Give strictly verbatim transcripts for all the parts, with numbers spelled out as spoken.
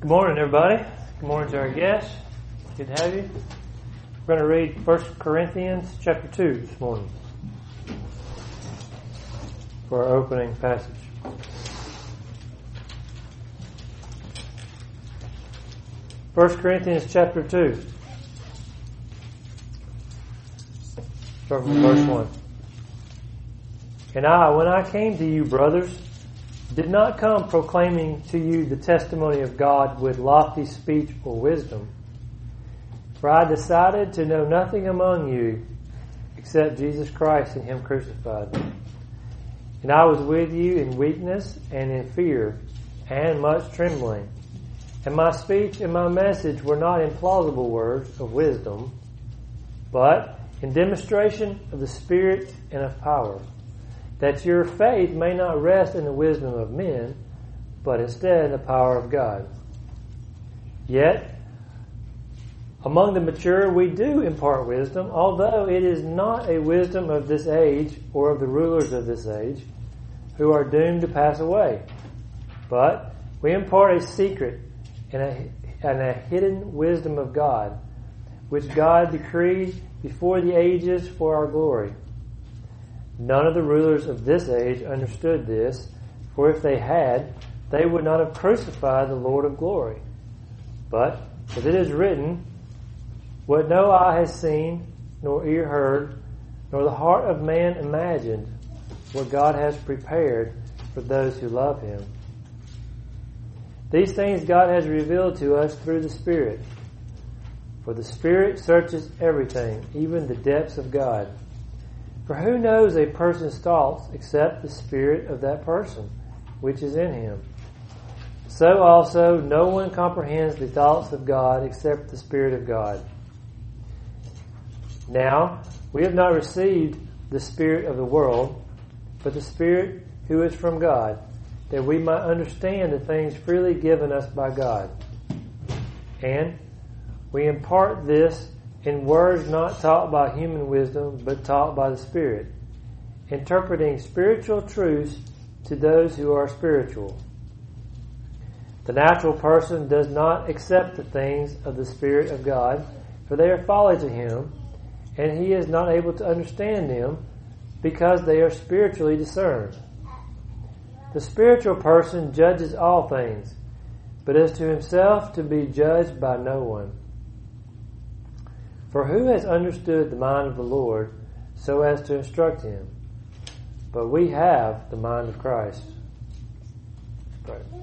Good morning, everybody. Good morning to our guests. Good to have you. We're going to read First Corinthians chapter two this morning for our opening passage. First Corinthians chapter two. Start from verse one. And I, when I came to you, brothers, did not come proclaiming to you the testimony of God with lofty speech or wisdom. For I decided to know nothing among you except Jesus Christ and Him crucified. And I was with you in weakness and in fear and much trembling. And my speech and my message were not in plausible words of wisdom, but in demonstration of the Spirit and of power, that your faith may not rest in the wisdom of men, but instead in the power of God. Yet, among the mature we do impart wisdom, although it is not a wisdom of this age or of the rulers of this age, who are doomed to pass away. But we impart a secret and a, and a hidden wisdom of God, which God decreed before the ages for our glory. None of the rulers of this age understood this, for if they had, they would not have crucified the Lord of glory. But, as it is written, what no eye has seen, nor ear heard, nor the heart of man imagined, what God has prepared for those who love Him. These things God has revealed to us through the Spirit. For the Spirit searches everything, even the depths of God. For who knows a person's thoughts except the spirit of that person, which is in him? So also no one comprehends the thoughts of God except the Spirit of God. Now, we have not received the spirit of the world, but the Spirit who is from God, that we might understand the things freely given us by God. And we impart this in words not taught by human wisdom, but taught by the Spirit, interpreting spiritual truths to those who are spiritual. The natural person does not accept the things of the Spirit of God, for they are folly to him, and he is not able to understand them, because they are spiritually discerned. The spiritual person judges all things, but is to himself to be judged by no one. For who has understood the mind of the Lord so as to instruct him? But we have the mind of Christ. Let's pray.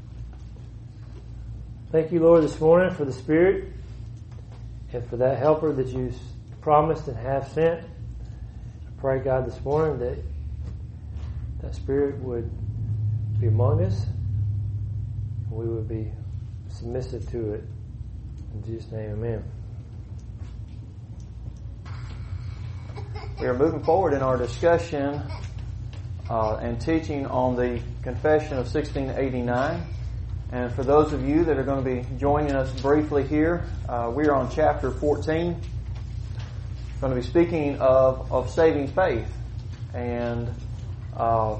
Thank you, Lord, this morning for the Spirit and for that helper that you promised and have sent. I pray, God, this morning that that Spirit would be among us and we would be submissive to it. In Jesus' name, amen. We are moving forward in our discussion uh, and teaching on the Confession of sixteen eighty-nine. And for those of you that are going to be joining us briefly here, uh, we are on chapter fourteen. We're going to be speaking of, of saving faith. And uh,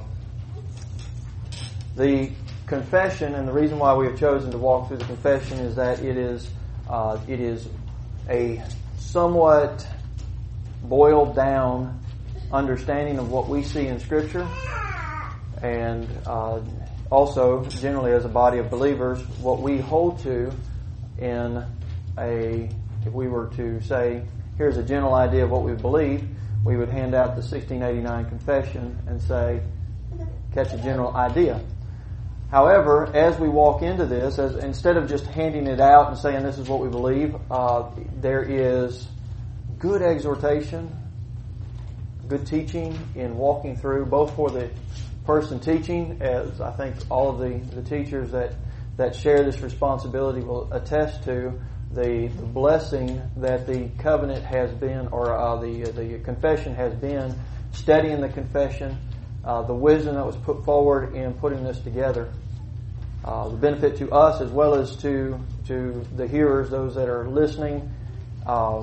the confession, and the reason why we have chosen to walk through the confession is that it is uh, it is a somewhat boiled down understanding of what we see in Scripture, and uh, also generally as a body of believers what we hold to in a, if we were to say here's a general idea of what we believe, we would hand out the sixteen eighty-nine confession and say catch a general idea. However, as we walk into this, as instead of just handing it out and saying this is what we believe, uh, there is good exhortation, good teaching in walking through, both for the person teaching, as I think all of the, the teachers that, that share this responsibility will attest to, the, the blessing that the covenant has been, or uh, the, the confession has been, studying the confession, uh, the wisdom that was put forward in putting this together. Uh, the benefit to us as well as to, to the hearers, those that are listening. Uh,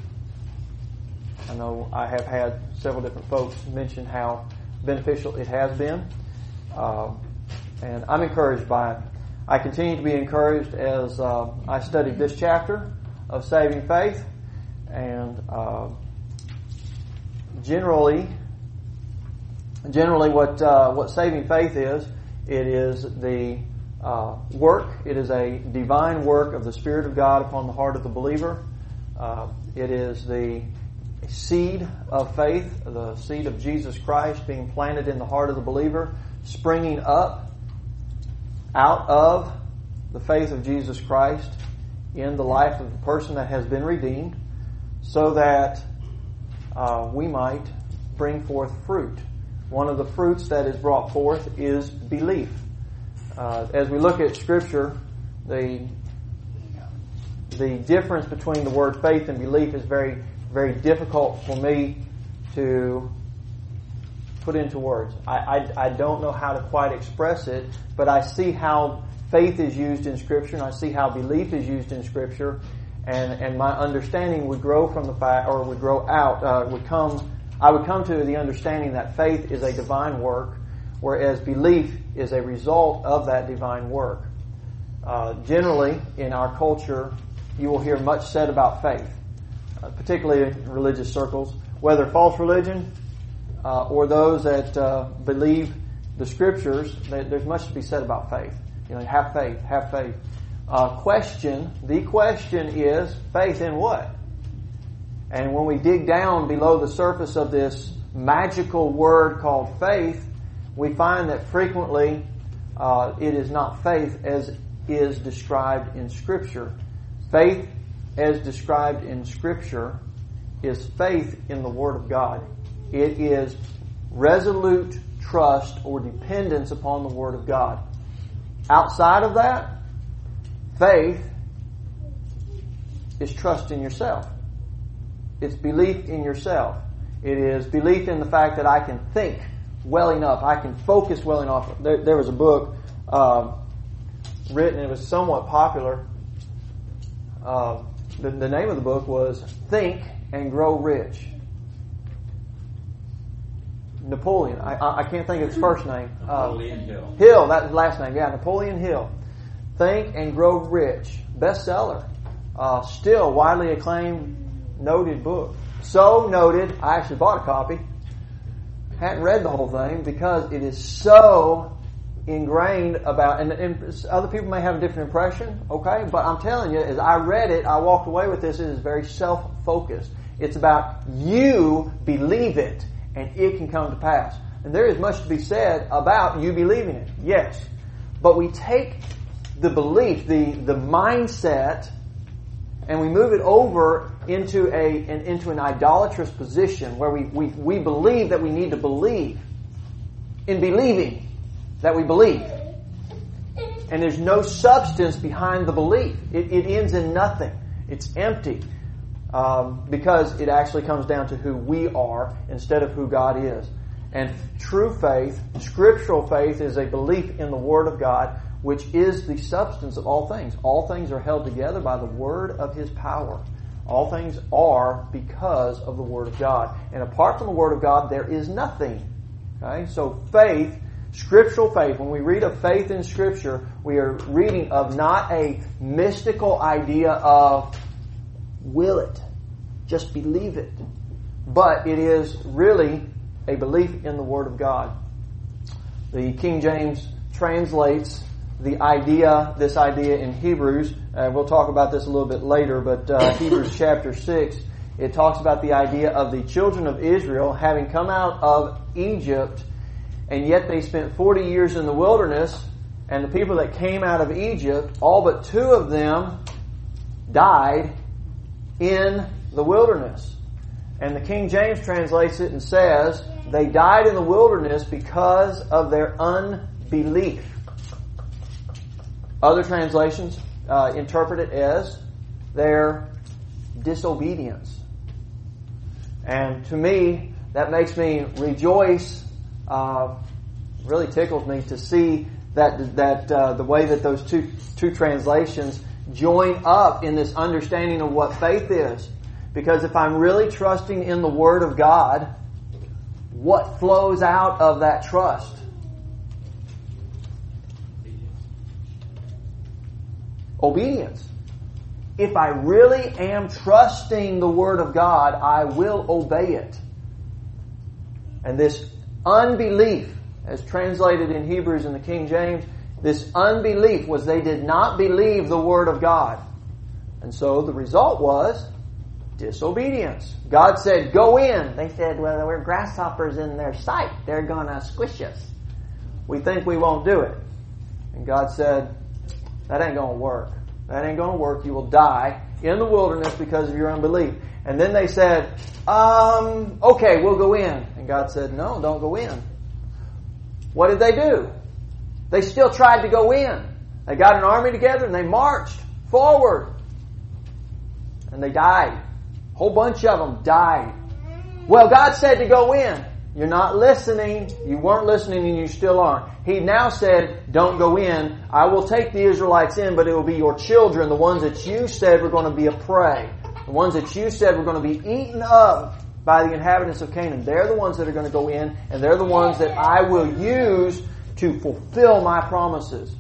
I know I have had several different folks mention how beneficial it has been. Uh, and I'm encouraged by it. I continue to be encouraged as uh, I studied this chapter of saving faith, and uh, generally, generally, what uh, what saving faith is, it is the uh, work. It is a divine work of the Spirit of God upon the heart of the believer. Uh, it is the seed of faith, the seed of Jesus Christ being planted in the heart of the believer, springing up out of the faith of Jesus Christ in the life of the person that has been redeemed, so that uh, we might bring forth fruit. One of the fruits that is brought forth is belief. Uh, as we look at Scripture, the the difference between the word faith and belief is very, very difficult for me to put into words. I, I, I don't know how to quite express it, but I see how faith is used in Scripture, and I see how belief is used in Scripture, and, and my understanding would grow from the fact, or would grow out, uh, would come, I would come to the understanding that faith is a divine work, whereas belief is a result of that divine work. Uh, generally, in our culture, you will hear much said about faith, uh, particularly in religious circles, whether false religion uh, or those that uh, believe the Scriptures. There's much to be said about faith. You know, have faith, have faith. Uh, question, the question is, faith in what? And when we dig down below the surface of this magical word called faith, we find that frequently uh, it is not faith as is described in Scripture. Faith as described in Scripture is faith in the Word of God. It is resolute trust or dependence upon the Word of God. Outside of that, faith is trust in yourself. It's belief in yourself. It is belief in the fact that I can think well enough. I can focus well enough. There, there was a book uh, written, it was somewhat popular. Uh, the, the name of the book was Think and Grow Rich. Napoleon. I, I, I can't think of his first name. Uh, Napoleon Hill. Hill, that's his last name. Yeah, Napoleon Hill. Think and Grow Rich. Bestseller. Uh, still widely acclaimed, noted book. So noted, I actually bought a copy. Hadn't read the whole thing because it is so ingrained about, and, and other people may have a different impression, okay? But I'm telling you, as I read it, I walked away with this, it is very self-focused. It's about you believe it, and it can come to pass. And there is much to be said about you believing it, yes. But we take the belief, the, the mindset, and we move it over into a an, into an idolatrous position where we, we, we believe that we need to believe in believing that we believe. And there's no substance behind the belief. It, it ends in nothing. It's empty. Um, because it actually comes down to who we are instead of who God is. And true faith, scriptural faith, is a belief in the Word of God, which is the substance of all things. All things are held together by the word of His power. All things are because of the Word of God. And apart from the Word of God, there is nothing. Okay? So faith, scriptural faith, when we read of faith in Scripture, we are reading of not a mystical idea of will it, just believe it. But it is really a belief in the Word of God. The King James translates the idea, this idea in Hebrews. Uh, we'll talk about this a little bit later, but uh, Hebrews chapter six, it talks about the idea of the children of Israel having come out of Egypt, and yet they spent forty years in the wilderness, and the people that came out of Egypt, all but two of them died in the wilderness. And the King James translates it and says, they died in the wilderness because of their unbelief. Other translations uh, interpret it as their disobedience. And to me, that makes me rejoice, uh, really tickles me to see that that uh, the way that those two two translations join up in this understanding of what faith is. Because if I'm really trusting in the Word of God, what flows out of that trust? obedience. If I really am trusting the Word of God, I will obey it. And this unbelief, as translated in Hebrews in the King James, this unbelief was they did not believe the Word of God. And so the result was disobedience. God said, go in. They said, well, we're grasshoppers in their sight. They're going to squish us. We think we won't do it. And God said, that ain't going to work. That ain't going to work. You will die in the wilderness because of your unbelief. And then they said, um, okay, we'll go in. And God said, no, don't go in. What did they do? They still tried to go in. They got an army together and they marched forward. And they died. A whole bunch of them died. Well, God said to go in. You're not listening. You weren't listening and you still aren't. He now said, don't go in. I will take the Israelites in, but it will be your children, the ones that you said were going to be a prey. The ones that you said were going to be eaten up by the inhabitants of Canaan. They're the ones that are going to go in, and they're the ones that I will use to fulfill my promises.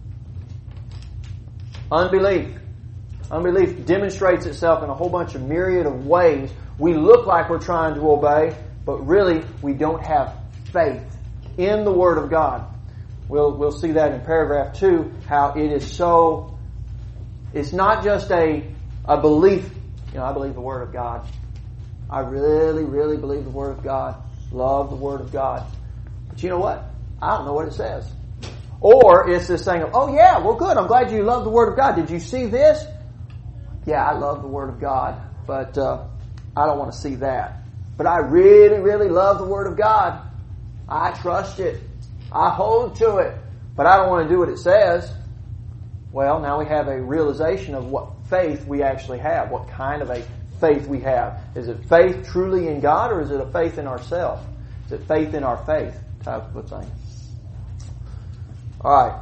Unbelief. Unbelief demonstrates itself in a whole bunch of myriad of ways. We look like we're trying to obey, but really we don't have faith in the Word of God. We'll we'll see that in paragraph two, how it is so, it's not just a, a belief, you know, I believe the Word of God. I really, really believe the Word of God. Love the Word of God. But you know what? I don't know what it says. Or it's this thing of, oh yeah, well good, I'm glad you love the Word of God. Did you see this? Yeah, I love the Word of God, but uh, I don't want to see that. But I really, really love the Word of God. I trust it. I hold to it. But I don't want to do what it says. Well, now we have a realization of what faith we actually have. What kind of a faith we have. Is it faith truly in God, or is it a faith in ourselves? Is it faith in our faith type of a thing? All right.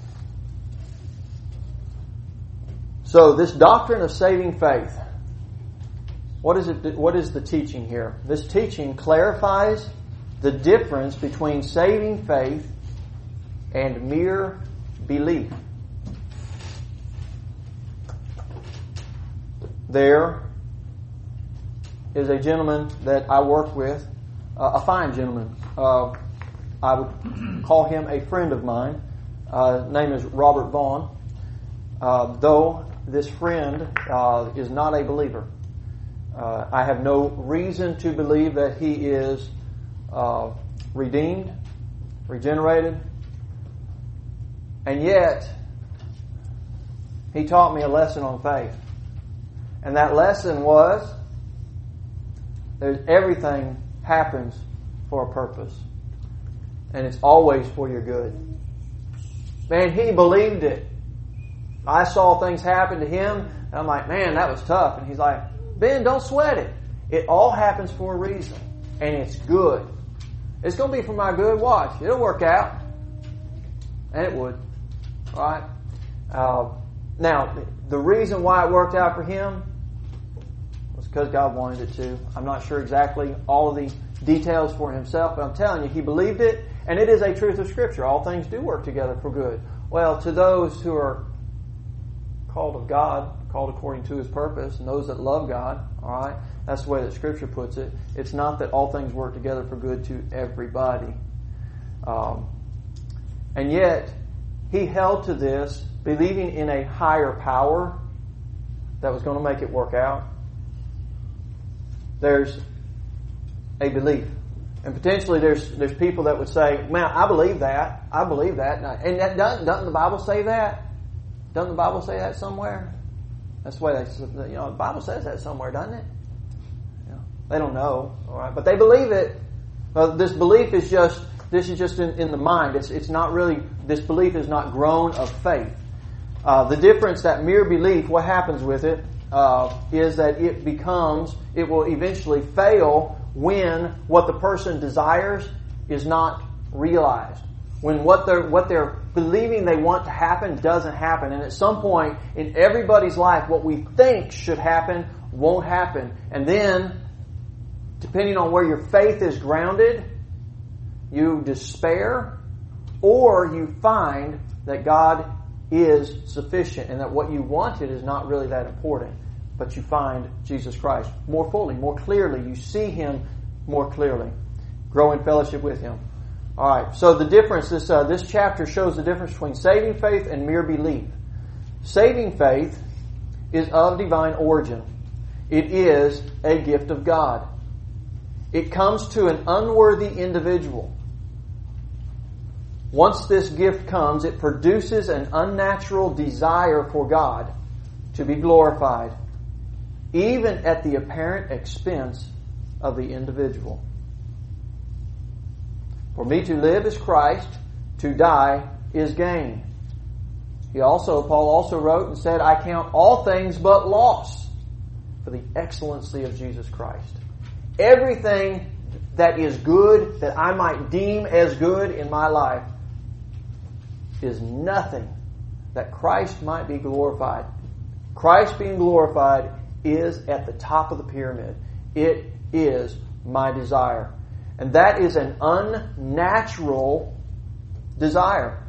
So this doctrine of saving faith. What is it? What is the teaching here? This teaching clarifies the difference between saving faith and mere belief. There is a gentleman that I work with, uh, a fine gentleman. Uh, I would call him a friend of mine. Uh, name is Robert Vaughn. Uh, though this friend uh, is not a believer. Uh, I have no reason to believe that he is uh, redeemed, regenerated, and yet he taught me a lesson on faith. And that lesson was, there's everything happens for a purpose. And it's always for your good. Man, he believed it. I saw things happen to him, and I'm like, man, that was tough. And he's like, Ben, don't sweat it. It all happens for a reason. And it's good. It's going to be for my good. Watch. It'll work out. And it would. All right? Uh, now, the reason why it worked out for him was because God wanted it to. I'm not sure exactly all of the details for himself, but I'm telling you, he believed it, and it is a truth of Scripture. All things do work together for good. Well, to those who are called of God, called according to His purpose, and those that love God, all right, that's the way that Scripture puts it. It's not that all things work together for good to everybody. Um, and yet, he held to this, believing in a higher power that was going to make it work out. There's a belief. And potentially there's there's people that would say, man, I believe that. I believe that. And that doesn't, doesn't the Bible say that? Doesn't the Bible say that somewhere? That's the way they, you know, the Bible says that somewhere, doesn't it? You know, they don't know, all right, but they believe it. Well, this belief is just this is just in, in the mind. It's it's not really, this belief is not grown of faith. Uh, the difference, that mere belief, what happens with it uh, is that it becomes, it will eventually fail when what the person desires is not realized. When what they're what they're believing they want to happen doesn't happen. And at some point in everybody's life, what we think should happen won't happen. And then, depending on where your faith is grounded, you despair, or you find that God is sufficient and that what you wanted is not really that important, but you find Jesus Christ more fully, more clearly. You see Him more clearly. Grow in fellowship with Him. All right, so the difference, this, uh, this chapter shows the difference between saving faith and mere belief. Saving faith is of divine origin. It is a gift of God. It comes to an unworthy individual. Once this gift comes, it produces an unnatural desire for God to be glorified, even at the apparent expense of the individual. For me to live is Christ, to die is gain. He also, Paul also wrote and said, I count all things but loss for the excellency of Jesus Christ. Everything that is good, that I might deem as good in my life, is nothing that Christ might be glorified. Christ being glorified is at the top of the pyramid. It is my desire. And that is an unnatural desire.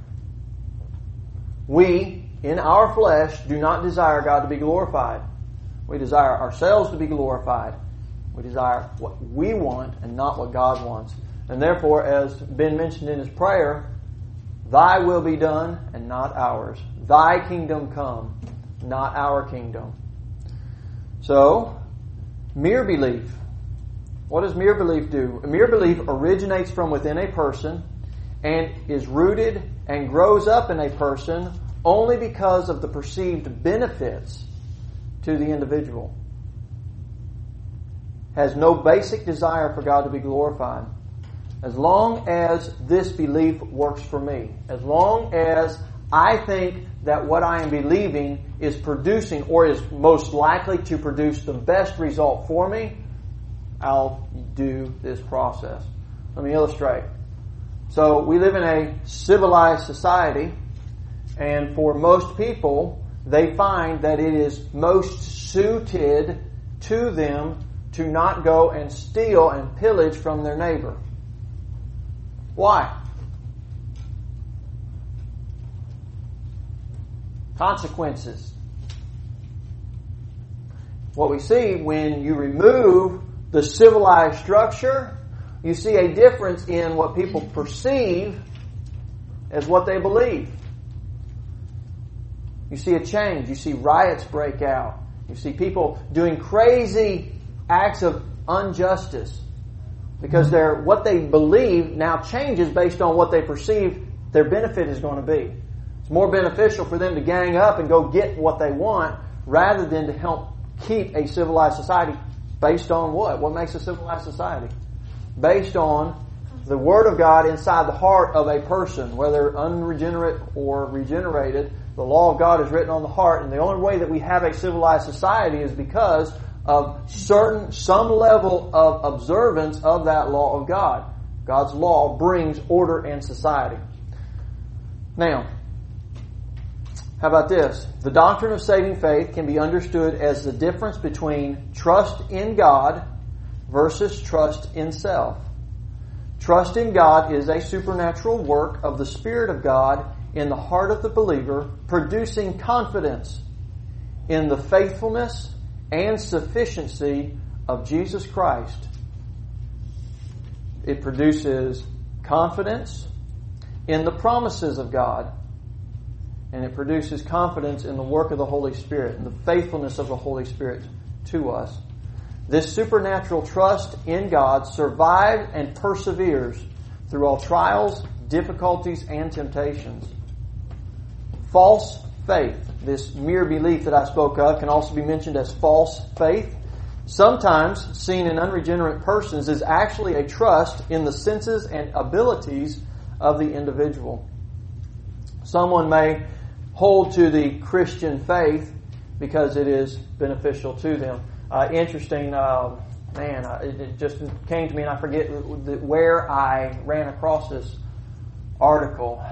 We, in our flesh, do not desire God to be glorified. We desire ourselves to be glorified. We desire what we want and not what God wants. And therefore, as Ben mentioned in his prayer, Thy will be done and not ours. Thy kingdom come, not our kingdom. So, mere belief. What does mere belief do? Mere belief originates from within a person and is rooted and grows up in a person only because of the perceived benefits to the individual. Has no basic desire for God to be glorified. As long as this belief works for me, as long as I think that what I am believing is producing or is most likely to produce the best result for me, I'll do this process. Let me illustrate. So we live in a civilized society, and for most people, they find that it is most suited to them to not go and steal and pillage from their neighbor. Why? Consequences. What we see when you remove the civilized structure, you see a difference in what people perceive as what they believe. You see a change. You see riots break out. You see people doing crazy acts of injustice because they're, what they believe now changes based on what they perceive their benefit is going to be. It's more beneficial for them to gang up and go get what they want rather than to help keep a civilized society based on what? What makes a civilized society? Based on the Word of God inside the heart of a person, whether unregenerate or regenerated. The law of God is written on the heart, and the only way that we have a civilized society is because of certain, some level of observance of that law of God. God's law brings order and society. Now, how about this? The doctrine of saving faith can be understood as the difference between trust in God versus trust in self. Trust in God is a supernatural work of the Spirit of God in the heart of the believer, producing confidence in the faithfulness and sufficiency of Jesus Christ. It produces confidence in the promises of God, and it produces confidence in the work of the Holy Spirit and the faithfulness of the Holy Spirit to us. This supernatural trust in God survives and perseveres through all trials, difficulties, and temptations. False faith, this mere belief that I spoke of, can also be mentioned as false faith. Sometimes seen in unregenerate persons is actually a trust in the senses and abilities of the individual. Someone may hold to the Christian faith because it is beneficial to them. Uh, interesting, uh, man, it, it just came to me, and I forget where I ran across this article.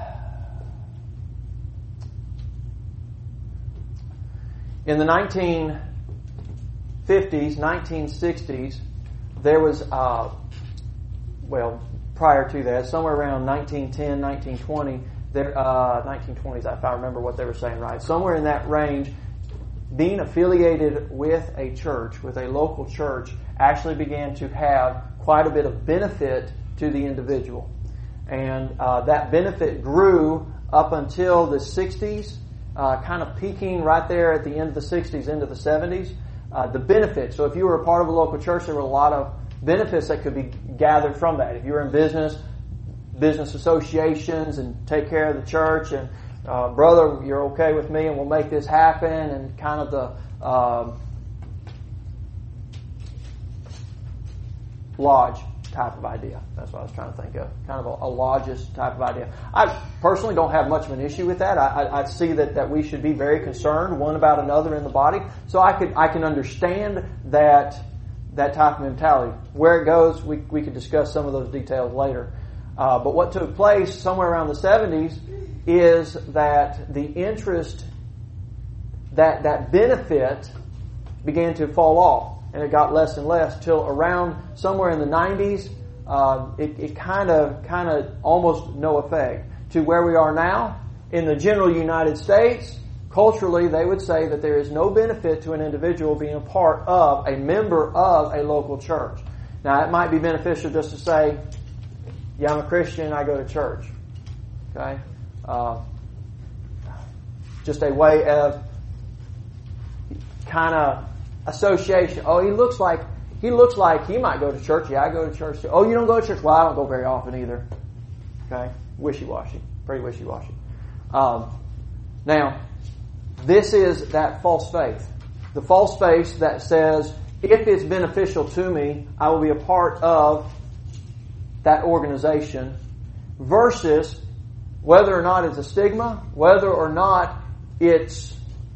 In the nineteen fifties, nineteen sixties, there was, uh, well, prior to that, somewhere around nineteen ten, nineteen twenty, there, uh, nineteen twenties, if I remember what they were saying right, somewhere in that range, being affiliated with a church, with a local church, actually began to have quite a bit of benefit to the individual. And uh, that benefit grew up until the sixties, uh, kind of peaking right there at the end of the sixties into the seventies. Uh, the benefit. So if you were a part of a local church, there were a lot of benefits that could be gathered from that. If you were in business, business associations and take care of the church and uh, brother, you're okay with me and we'll make this happen, and kind of the uh, lodge type of idea. That's what I was trying to think of. Kind of a, a lodges type of idea. I personally don't have much of an issue with that. I, I, I see that, that we should be very concerned one about another in the body. So I could I can understand that that type of mentality. Where it goes, we we could discuss some of those details later. Uh, but what took place somewhere around the seventies is that the interest, that that benefit began to fall off. And it got less and less till around somewhere in the nineties. Uh, it, it kind of, kind of almost no effect. To where we are now in the general United States, culturally, they would say that there is no benefit to an individual being a part of, a member of a local church. Now, it might be beneficial just to say, "Yeah, I'm a Christian. I go to church." Okay, uh, just a way of kind of association. Oh, he looks like he looks like he might go to church. Yeah, I go to church too. Oh, you don't go to church? Well, I don't go very often either. Okay, wishy-washy, pretty wishy-washy. Um, now, this is that false faith. The false faith that says, if it's beneficial to me, I will be a part of that organization, versus whether or not it's a stigma, whether or not it's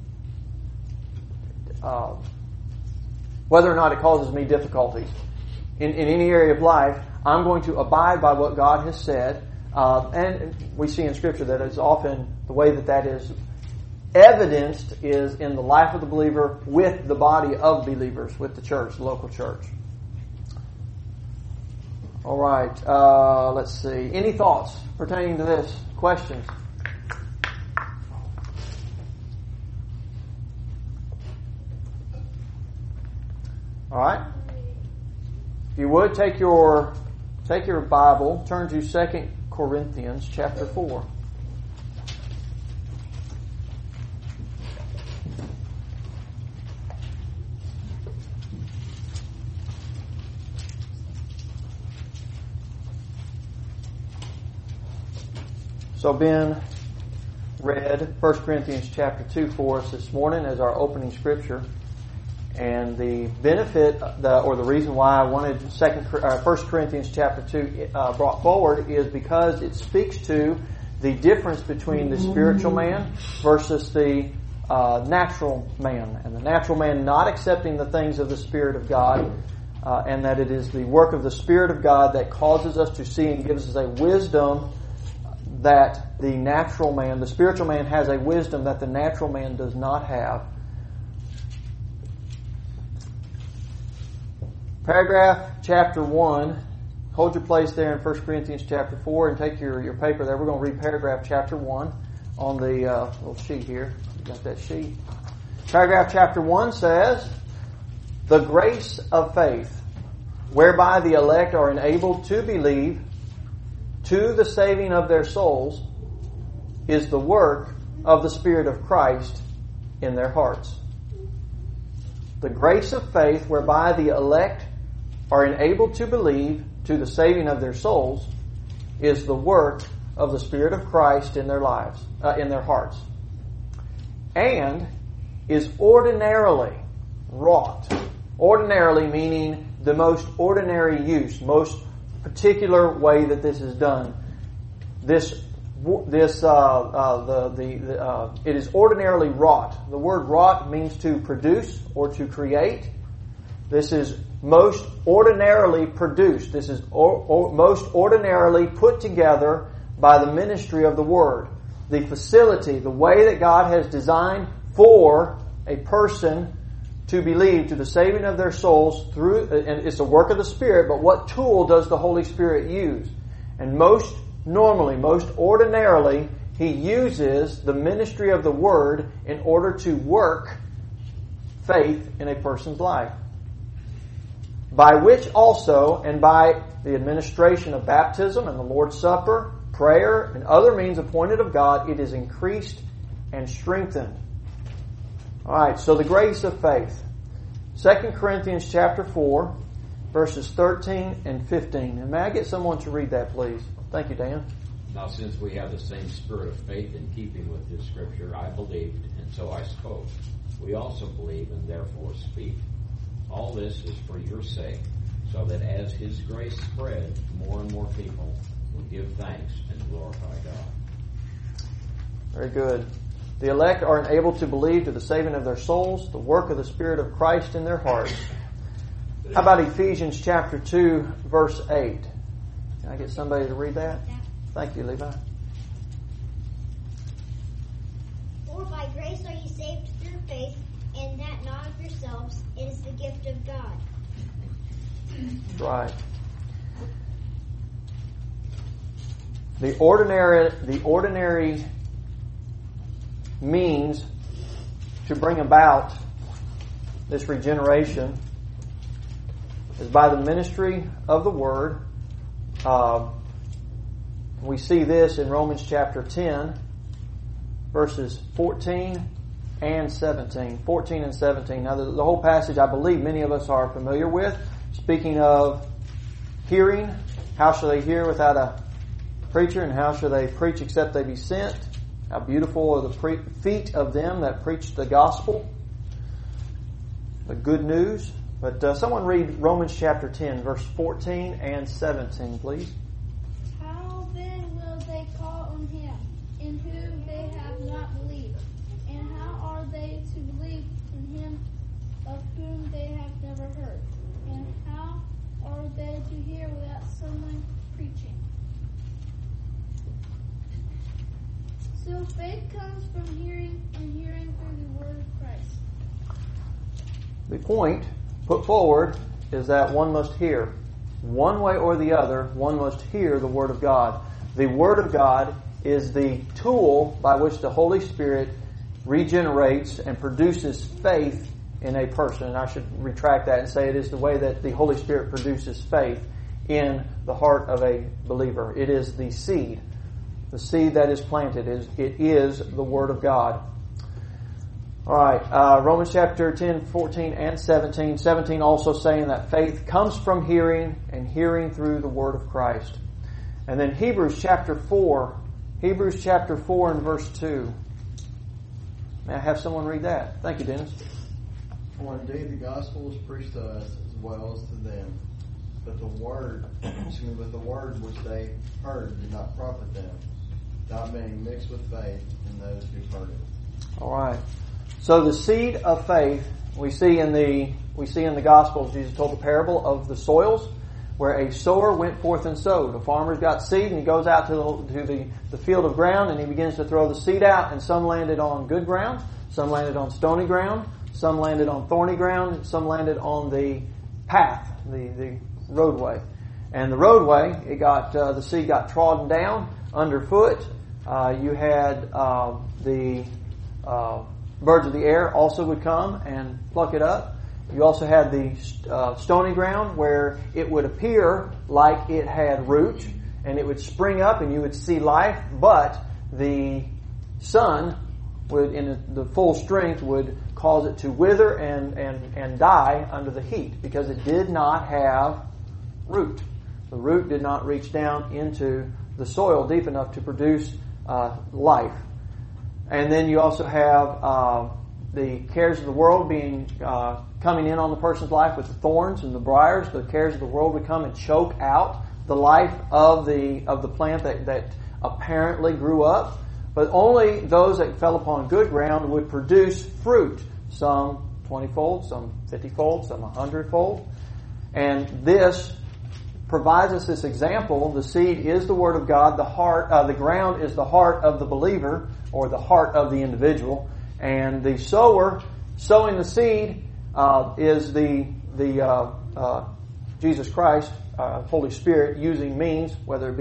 uh, whether or not it causes me difficulties. In, in any area of life, I'm going to abide by what God has said. Uh, and we see in Scripture that it's often the way that that is evidenced is in the life of the believer with the body of believers, with the church, the local church. All right. Uh, let's see. Any thoughts pertaining to this? Questions? All right. If you would, take your take your Bible, turn to Second Corinthians chapter four. So Ben read First Corinthians chapter two for us this morning as our opening scripture. And the benefit, the, or the reason why I wanted Second, uh, First Corinthians chapter two uh, brought forward is because it speaks to the difference between the spiritual man versus the uh, natural man, and the natural man not accepting the things of the Spirit of God, uh, and that it is the work of the Spirit of God that causes us to see and gives us a wisdom that the natural man, the spiritual man, has a wisdom that the natural man does not have. Paragraph chapter one. Hold your place there in First Corinthians chapter four and take your, your paper there. We're going to read paragraph chapter one on the uh, little sheet here. You got that sheet? Paragraph chapter one says, "The grace of faith, whereby the elect are enabled to believe to the saving of their souls, is the work of the Spirit of Christ in their hearts." The grace of faith, whereby the elect are enabled to believe to the saving of their souls, is the work of the Spirit of Christ in their lives, uh, in their hearts, and is ordinarily wrought. Ordinarily meaning the most ordinary use, most particular way that this is done. This, this, uh, uh, the the, the uh, it is ordinarily wrought. The word wrought means to produce or to create. This is most ordinarily produced. This is or, or, most ordinarily put together by the ministry of the Word. The facility, the way that God has designed for a person to believe to the saving of their souls through, and it's a work of the Spirit, but what tool does the Holy Spirit use? And most normally, most ordinarily, He uses the ministry of the Word in order to work faith in a person's life. By which also, and by the administration of baptism and the Lord's Supper, prayer, and other means appointed of God, it is increased and strengthened. Alright, so the grace of faith. Second Corinthians chapter four, verses thirteen and fifteen. And may I get someone to read that, please? Thank you, Dan. Now since we have the same spirit of faith in keeping with this scripture, I believed, and so I spoke. We also believe and therefore speak. All this is for your sake, so that as His grace spread, more and more people will give thanks and glorify God. Very good. The elect are enabled to believe to the saving of their souls, the work of the Spirit of Christ in their hearts. How about Ephesians chapter two, verse eight? Can I get somebody to read that? Thank you, Levi. For by grace are ye saved through faith, and that not of yourselves, it is the gift of God. Right. The ordinary, the ordinary means to bring about this regeneration is by the ministry of the Word. Uh, we see this in Romans chapter ten, verses fourteen and seventeen. fourteen and seventeen. Now, the, the whole passage, I believe, many of us are familiar with. Speaking of hearing, how shall they hear without a preacher, and how shall they preach except they be sent? How beautiful are the pre- feet of them that preach the gospel, the good news. But uh, someone read Romans chapter ten, verse fourteen and seventeen, please. How then will they call on Him, in whom they have not believed? And how are they to believe in Him of whom they have never heard? And how are they to hear without someone preaching? So faith comes from hearing, and hearing through the word of Christ. The point put forward is that one must hear. One way or the other, one must hear the Word of God. The Word of God is the tool by which the Holy Spirit regenerates and produces faith in a person. And I should retract that and say it is the way that the Holy Spirit produces faith in the heart of a believer. It is the seed. The seed that is planted. Is It is the Word of God. All right, uh, Romans chapter ten, fourteen, and seventeen. seventeen also saying that faith comes from hearing, and hearing through the Word of Christ. And then Hebrews chapter four. Hebrews chapter four and verse two. May I have someone read that? Thank you, Dennis. For indeed the gospel was preached to us as well as to them. But the word, excuse me, but the word which they heard did not profit them, not being mixed with faith in those who heard it. All right. So the seed of faith we see in the we see in the Gospels. Jesus told the parable of the soils, where a sower went forth and sowed. A farmer's got seed, and he goes out to the to the, the field of ground, and he begins to throw the seed out. And some landed on good ground, some landed on stony ground, some landed on thorny ground, and some landed on the path, the the roadway. And the roadway, it got uh, the seed got trodden down underfoot. Uh, you had uh, the uh, birds of the air also would come and pluck it up. You also had the uh, stony ground where it would appear like it had root, and it would spring up and you would see life, but the sun would, in the full strength, would cause it to wither and, and, and die under the heat because it did not have root. The root did not reach down into the soil deep enough to produce uh, life. And then you also have uh, the cares of the world being uh, coming in on the person's life with the thorns and the briars. The cares of the world would come and choke out the life of the of the plant that, that apparently grew up. But only those that fell upon good ground would produce fruit. Some twenty-fold, some fifty-fold, some one hundred-fold. And this provides us this example. The seed is the Word of God. The heart, uh, the ground is the heart of the believer, or the heart of the individual. And the sower sowing the seed uh, is the the uh, uh, Jesus Christ, uh, Holy Spirit, using means, whether it be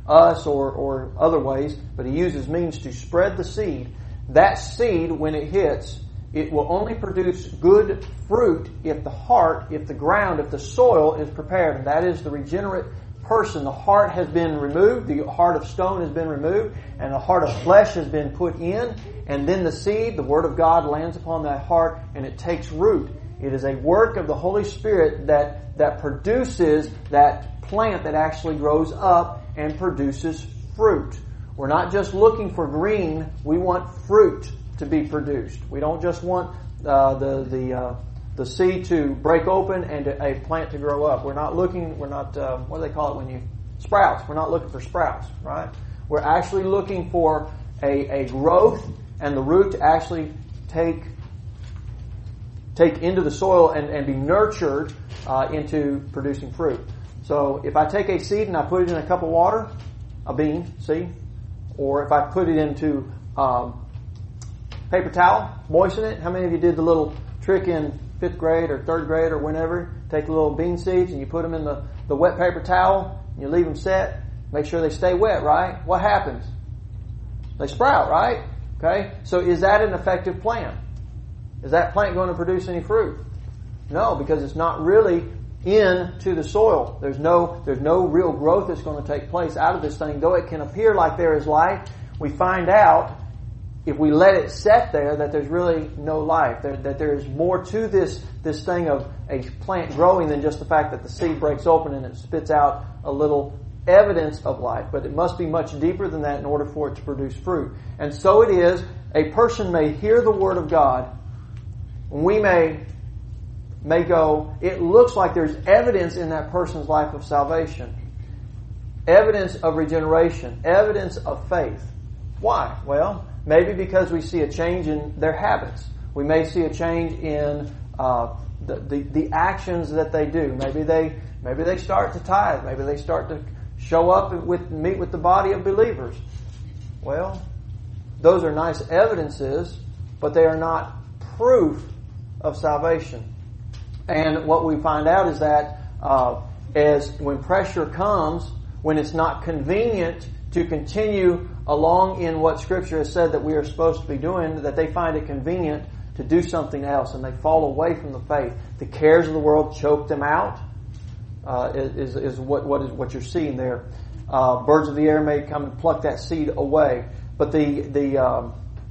us or, or other ways, but He uses means to spread the seed. That seed, when it hits, it will only produce good fruit if the heart, if the ground, if the soil is prepared. And that is the regenerate person. The heart has been removed, the heart of stone has been removed, and the heart of flesh has been put in. And then the seed, the Word of God, lands upon that heart and it takes root. It is a work of the Holy Spirit that, that produces that plant that actually grows up and produces fruit. We're not just looking for green, we want fruit to be produced. We don't just want uh, the the uh, the seed to break open and a plant to grow up. We're not looking, we're not, uh, what do they call it when you, sprouts. We're not looking for sprouts, right? We're actually looking for a, a growth and the root to actually take take into the soil and, and be nurtured uh, into producing fruit. So if I take a seed and I put it in a cup of water, a bean seed, or if I put it into um, paper towel, moisten it. How many of you did the little trick in fifth grade or third grade or whenever? Take the little bean seeds and you put them in the, the wet paper towel and you leave them set. Make sure they stay wet, right? What happens? They sprout, right? Okay. So is that an effective plant? Is that plant going to produce any fruit? No, because it's not really into the soil. There's no, there's no real growth that's going to take place out of this thing. Though it can appear like there is life, we find out if we let it set there that there's really no life. There, that there's more to this, this thing of a plant growing than just the fact that the seed breaks open and it spits out a little evidence of life. But it must be much deeper than that in order for it to produce fruit. And so it is, a person may hear the Word of God. We may may go, it looks like there's evidence in that person's life of salvation. Evidence of regeneration. Evidence of faith. Why? Well, maybe because we see a change in their habits. We may see a change in uh, the, the the actions that they do. Maybe they maybe they start to tithe. Maybe they start to show up and with meet with the body of believers. Well, those are nice evidences, but they are not proof of salvation. And what we find out is that uh, as when pressure comes, when it's not convenient to continue along in what Scripture has said that we are supposed to be doing, that they find it convenient to do something else and they fall away from the faith. The cares of the world choke them out, uh, is, is what, what is what you're seeing there. Uh, birds of the air may come and pluck that seed away. But the, the, um,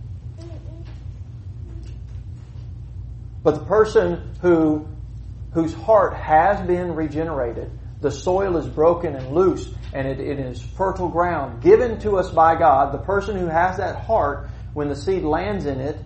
but the person who, whose heart has been regenerated, the soil is broken and loose, and it, it is fertile ground given to us by God. The person who has that heart, when the seed lands in it,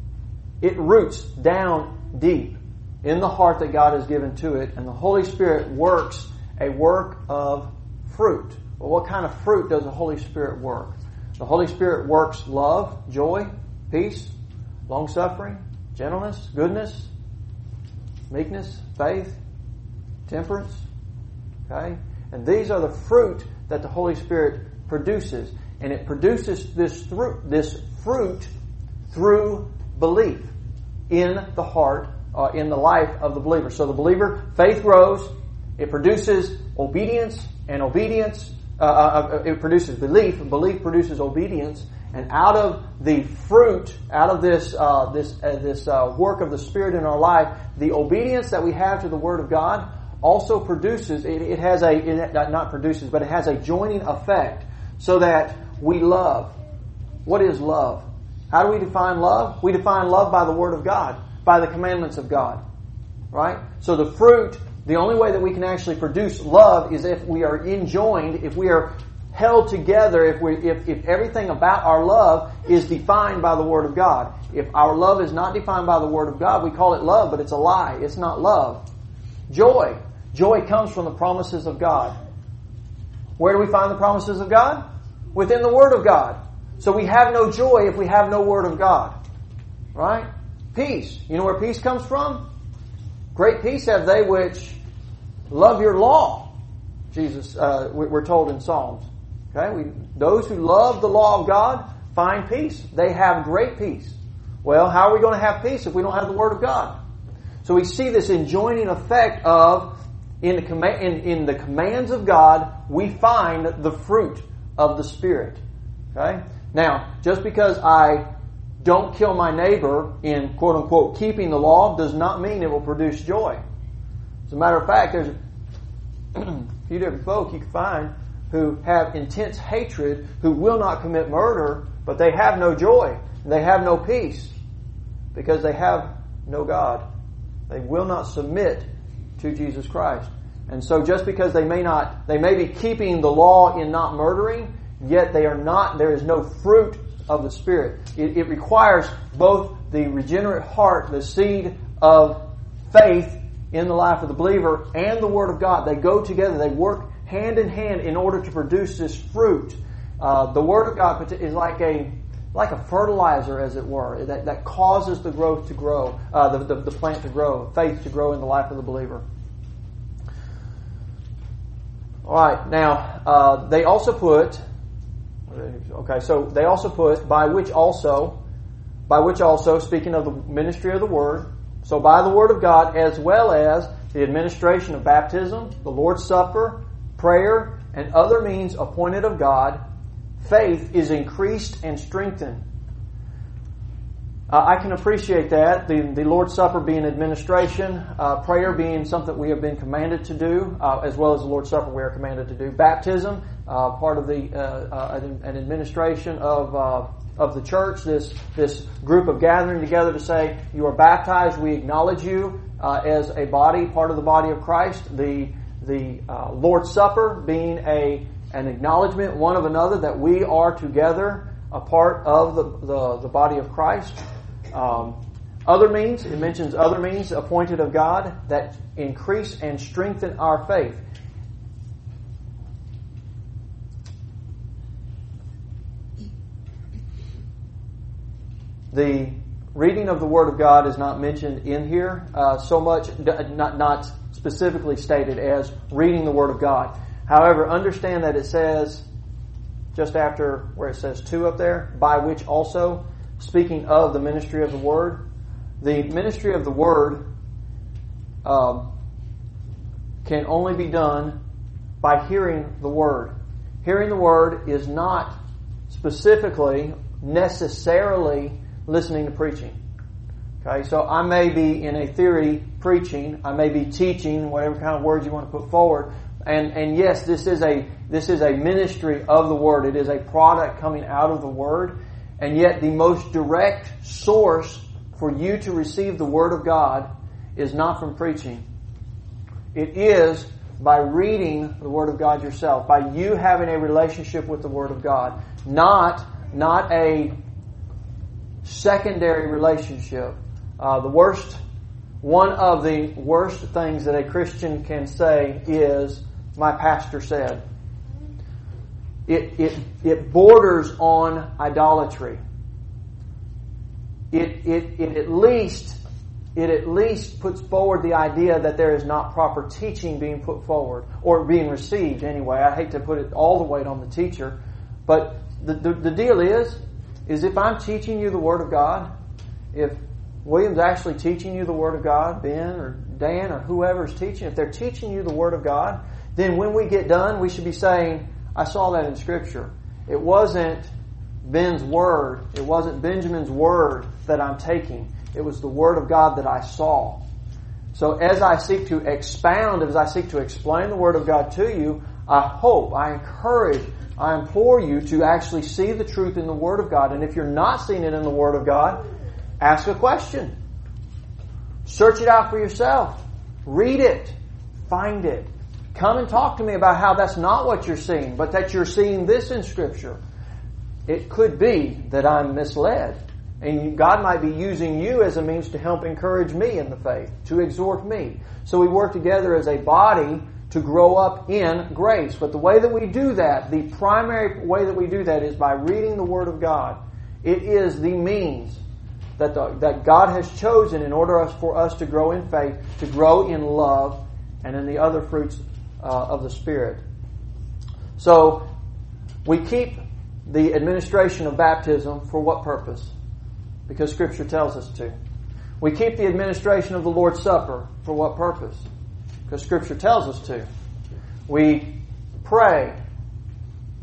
it roots down deep in the heart that God has given to it, and the Holy Spirit works a work of fruit. Well, what kind of fruit does the Holy Spirit work? The Holy Spirit works love, joy, peace, long-suffering, gentleness, goodness, meekness, faith, temperance. Okay? And these are the fruit that the Holy Spirit produces. And it produces this, through, this fruit through belief in the heart, uh, in the life of the believer. So the believer, faith grows, it produces obedience, and obedience, uh, uh, it produces belief, and belief produces obedience. And out of the fruit, out of this uh, this uh, this uh, work of the Spirit in our life, the obedience that we have to the Word of God also produces, it, it has a, it, not produces, but it has a joining effect so that we love. What is love? How do we define love? We define love by the Word of God, by the commandments of God. Right? So the fruit, the only way that we can actually produce love is if we are enjoined, if we are held together, if we if, if everything about our love is defined by the Word of God. If our love is not defined by the Word of God, we call it love, but it's a lie. It's not love. Joy. Joy comes from the promises of God. Where do we find the promises of God? Within the Word of God. So we have no joy if we have no Word of God. Right? Peace. You know where peace comes from? Great peace have they which love your law. Jesus, uh, we're told in Psalms. Okay, we, those who love the law of God find peace. They have great peace. Well, how are we going to have peace if we don't have the Word of God? So we see this enjoining effect of in the, comm- in, in the commands of God, we find the fruit of the Spirit. Okay? Now, just because I don't kill my neighbor in quote unquote keeping the law does not mean it will produce joy. As a matter of fact, there's a few different folk you can find who have intense hatred, who will not commit murder, but they have no joy. They have no peace because they have no God. They will not submit to Jesus Christ. And so just because they may not, they may be keeping the law in not murdering, yet they are not, there is no fruit of the Spirit. It, it requires both the regenerate heart, the seed of faith in the life of the believer, and the Word of God. They go together. They work hand in hand in order to produce this fruit. Uh, the Word of God is like a like a fertilizer, as it were, that, that causes the growth to grow, uh, the, the, the plant to grow, faith to grow in the life of the believer. All right, now uh, they also put. Okay, so they also put by which also, by which also, speaking of the ministry of the Word, so by the Word of God, as well as the administration of baptism, the Lord's Supper, prayer, and other means appointed of God, faith is increased and strengthened. Uh, I can appreciate that, the, the Lord's Supper being administration, uh, prayer being something we have been commanded to do, uh, as well as the Lord's Supper we are commanded to do. Baptism, uh, part of the uh, uh, an, an administration of uh, of the church, this this group of gathering together to say, you are baptized, we acknowledge you uh, as a body, part of the body of Christ. The the uh, Lord's Supper being a an acknowledgement one of another that we are together a part of the, the, the body of Christ. Um, other means, it mentions other means appointed of God that increase and strengthen our faith. The reading of the Word of God is not mentioned in here uh, so much, not, not specifically stated as reading the Word of God. However, understand that it says, just after where it says two up there, by which also, speaking of the ministry of the Word, the ministry of the Word um, can only be done by hearing the Word. Hearing the Word is not specifically, necessarily listening to preaching. Okay, so I may be in a theory preaching, I may be teaching, whatever kind of words you want to put forward, and and yes, this is a this is a ministry of the Word. It is a product coming out of the Word, and yet the most direct source for you to receive the Word of God is not from preaching. It is by reading the Word of God yourself, by you having a relationship with the Word of God, not not a secondary relationship. Uh, the worst, one of the worst things that a Christian can say is, my pastor said. It, it, it borders on idolatry. It, it, it at least, it at least puts forward the idea that there is not proper teaching being put forward, or being received anyway. I hate to put it all the weight on the teacher, but the, the, the deal is, is if I'm teaching you the Word of God, if William's actually teaching you the Word of God, Ben or Dan or whoever's teaching, if they're teaching you the Word of God, then when we get done, we should be saying, I saw that in Scripture. It wasn't Ben's word, it wasn't Benjamin's word that I'm taking. It was the Word of God that I saw. So as I seek to expound, as I seek to explain the Word of God to you, I hope, I encourage, I implore you to actually see the truth in the Word of God. And if you're not seeing it in the Word of God, ask a question. Search it out for yourself. Read it. Find it. Come and talk to me about how that's not what you're seeing, but that you're seeing this in Scripture. It could be that I'm misled, and God might be using you as a means to help encourage me in the faith, to exhort me. So we work together as a body to grow up in grace. But the way that we do that, the primary way that we do that is by reading the Word of God. It is the means that the, that God has chosen in order for us to grow in faith, to grow in love, and in the other fruits uh, of the Spirit. So we keep the administration of baptism for what purpose? Because Scripture tells us to. We keep the administration of the Lord's Supper for what purpose? Because Scripture tells us to. We pray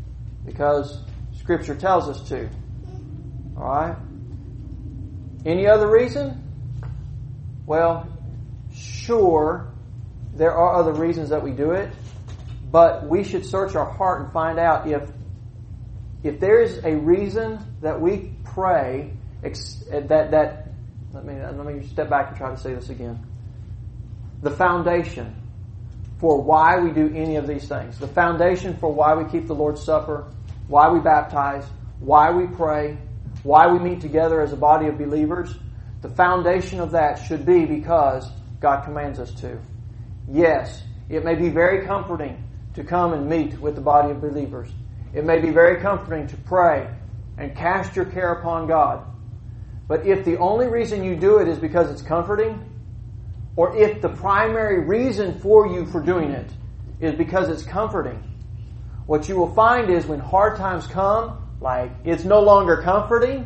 Because Scripture tells us to. Alright? Any other reason? Well, sure, there are other reasons that we do it, but we should search our heart and find out if if there is a reason that we pray that that let me let me step back and try to say this again. The foundation for why we do any of these things, the foundation for why we keep the Lord's Supper, why we baptize, why we pray, why we meet together as a body of believers, the foundation of that should be because God commands us to. Yes, it may be very comforting to come and meet with the body of believers. It may be very comforting to pray and cast your care upon God. But if the only reason you do it is because it's comforting, or if the primary reason for you for doing it is because it's comforting, what you will find is when hard times come, like it's no longer comforting,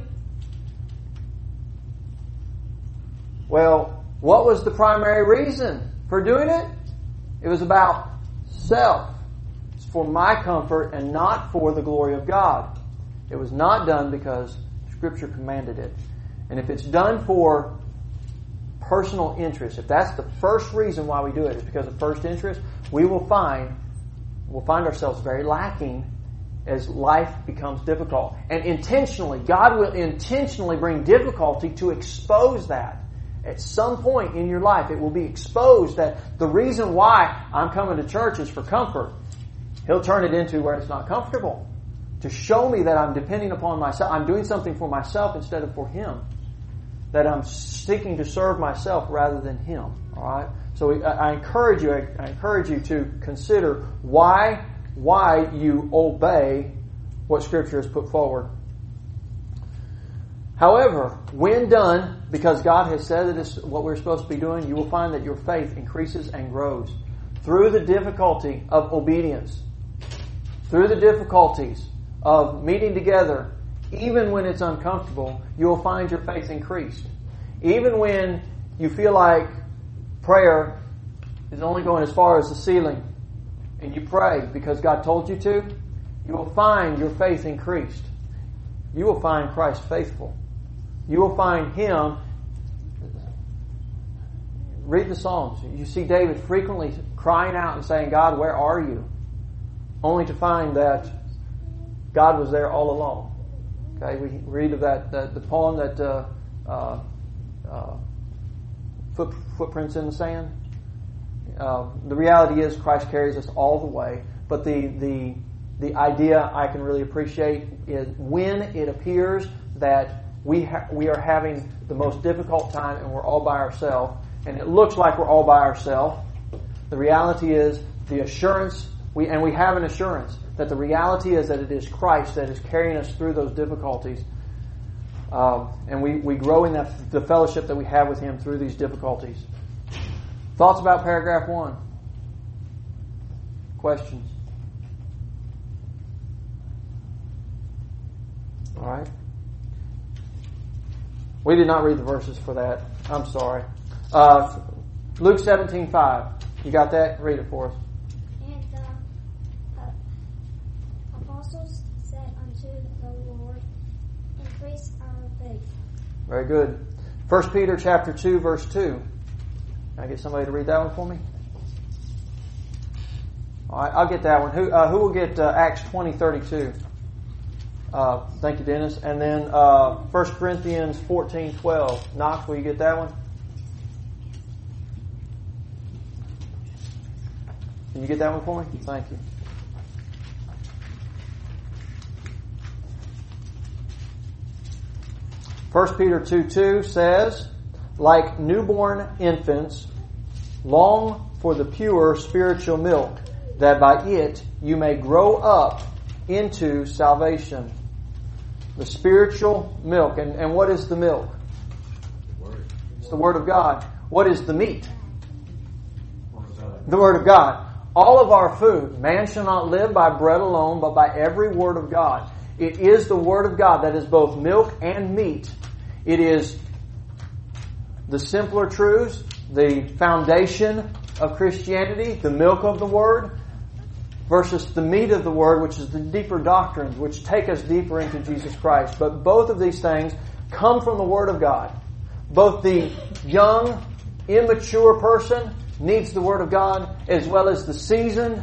well, what was the primary reason for doing it? It was about self. It's for my comfort and not for the glory of God. It was not done because Scripture commanded it. And if it's done for personal interest, if that's the first reason why we do it, is because of first interest, we will find we'll find ourselves very lacking as life becomes difficult. And intentionally, God will intentionally bring difficulty to expose that. At some point in your life, it will be exposed that the reason why I'm coming to church is for comfort. He'll turn it into where it's not comfortable. To show me that I'm depending upon myself. I'm doing something for myself instead of for Him. That I'm seeking to serve myself rather than Him. All right. So I encourage you. I encourage you to consider why why you obey what Scripture has put forward. However, when done, because God has said that it's what we're supposed to be doing, you will find that your faith increases and grows through the difficulty of obedience, through the difficulties of meeting together. Even when it's uncomfortable, you will find your faith increased. Even when you feel like prayer is only going as far as the ceiling, and you pray because God told you to, you will find your faith increased. You will find Christ faithful. You will find Him. Read the Psalms. You see David frequently crying out and saying, God, where are you? Only to find that God was there all along. Okay, we read of that, that the poem that uh, uh, uh, foot, Footprints in the Sand. Uh, the reality is Christ carries us all the way. But the the the idea I can really appreciate is when it appears that we ha- we are having the most difficult time and we're all by ourselves, and it looks like we're all by ourselves. The reality is the assurance we and we have an assurance that the reality is that it is Christ that is carrying us through those difficulties. Um, and we, we grow in that, the fellowship that we have with Him through these difficulties. Thoughts about paragraph one? Questions? All right. We did not read the verses for that. I'm sorry. Uh, Luke seventeen five. You got that? Read it for us. Apostles said unto the Lord, increase our faith. Very good. First Peter chapter two, verse two. Can I get somebody to read that one for me? All right, I'll get that one. Who uh, who will get uh, Acts twenty thirty-two? Uh, thank you, Dennis. And then uh, First Corinthians fourteen twelve. Knox, will you get that one? Can you get that one for me? Thank you. First Peter two two says, like newborn infants, long for the pure spiritual milk, that by it you may grow up into salvation. The spiritual milk. And, and what is the milk? It's the Word of God. What is the meat? The Word of God. All of our food, man shall not live by bread alone, but by every word of God. It is the Word of God that is both milk and meat. It is the simpler truths, the foundation of Christianity, the milk of the Word. versus the meat of the Word, which is the deeper doctrines, which take us deeper into Jesus Christ. But both of these things come from the Word of God. Both the young, immature person needs the Word of God, as well as the seasoned,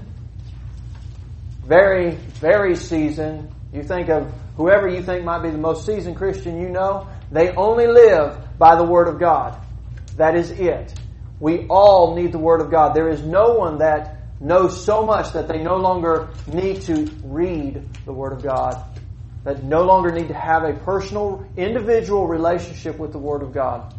very, very seasoned. You think of whoever you think might be the most seasoned Christian you know, they only live by the Word of God. That is it. We all need the Word of God. There is no one that knows so much that they no longer need to read the Word of God, that no longer need to have a personal, individual relationship with the Word of God.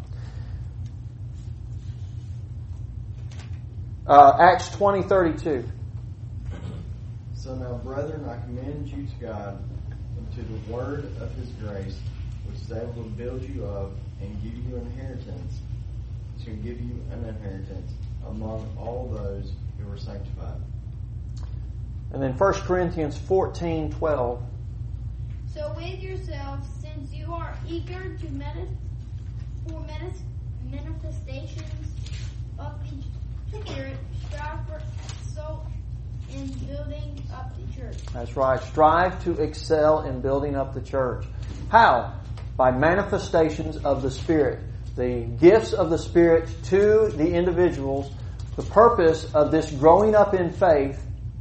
Uh, Acts twenty thirty-two. So now, brethren, I commend you to God and to the word of His grace, which is able to build you up and give you an inheritance, to give you an inheritance among all those who are sanctified. And then First Corinthians fourteen twelve. So with yourselves, since you are eager to manif- for manif- manifestations of the Spirit, strive for excel in building up the church. That's right. Strive to excel in building up the church. How? By manifestations of the Spirit. The gifts of the Spirit to the individuals. The purpose of this growing up in faith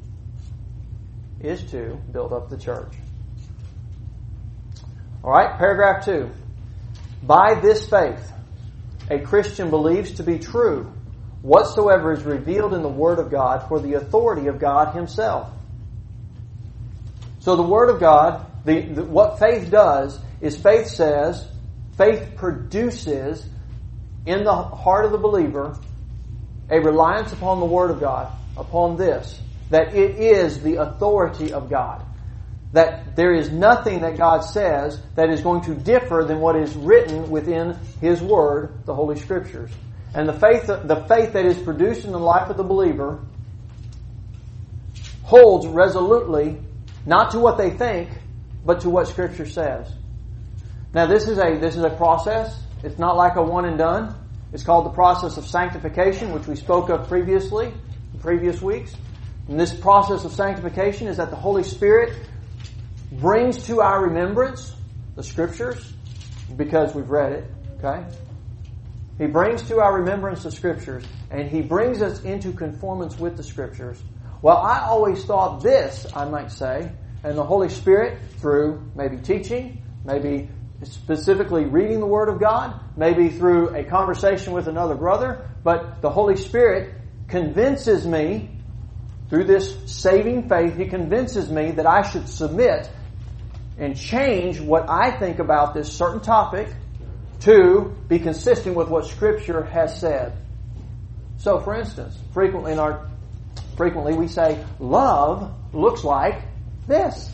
is to build up the church. All right, paragraph two. By this faith, a Christian believes to be true whatsoever is revealed in the Word of God for the authority of God Himself. So the Word of God, the, the, what faith does is faith says, faith produces in the heart of the believer a reliance upon the Word of God, upon this, that it is the authority of God. That there is nothing that God says that is going to differ than what is written within His Word, the Holy Scriptures. And the faith, the faith that is produced in the life of the believer holds resolutely not to what they think, but to what Scripture says. Now this is a this is a process. It's not like a one and done. It's called the process of sanctification, which we spoke of previously, in previous weeks. And this process of sanctification is that the Holy Spirit brings to our remembrance the Scriptures, because we've read it, okay? He brings to our remembrance the Scriptures, and He brings us into conformance with the Scriptures. Well, I always thought this, I might say, and the Holy Spirit, through maybe teaching, maybe specifically reading the Word of God, maybe through a conversation with another brother, but the Holy Spirit convinces me, through this saving faith, He convinces me that I should submit and change what I think about this certain topic to be consistent with what Scripture has said. So, for instance, frequently in our frequently we say, love looks like this.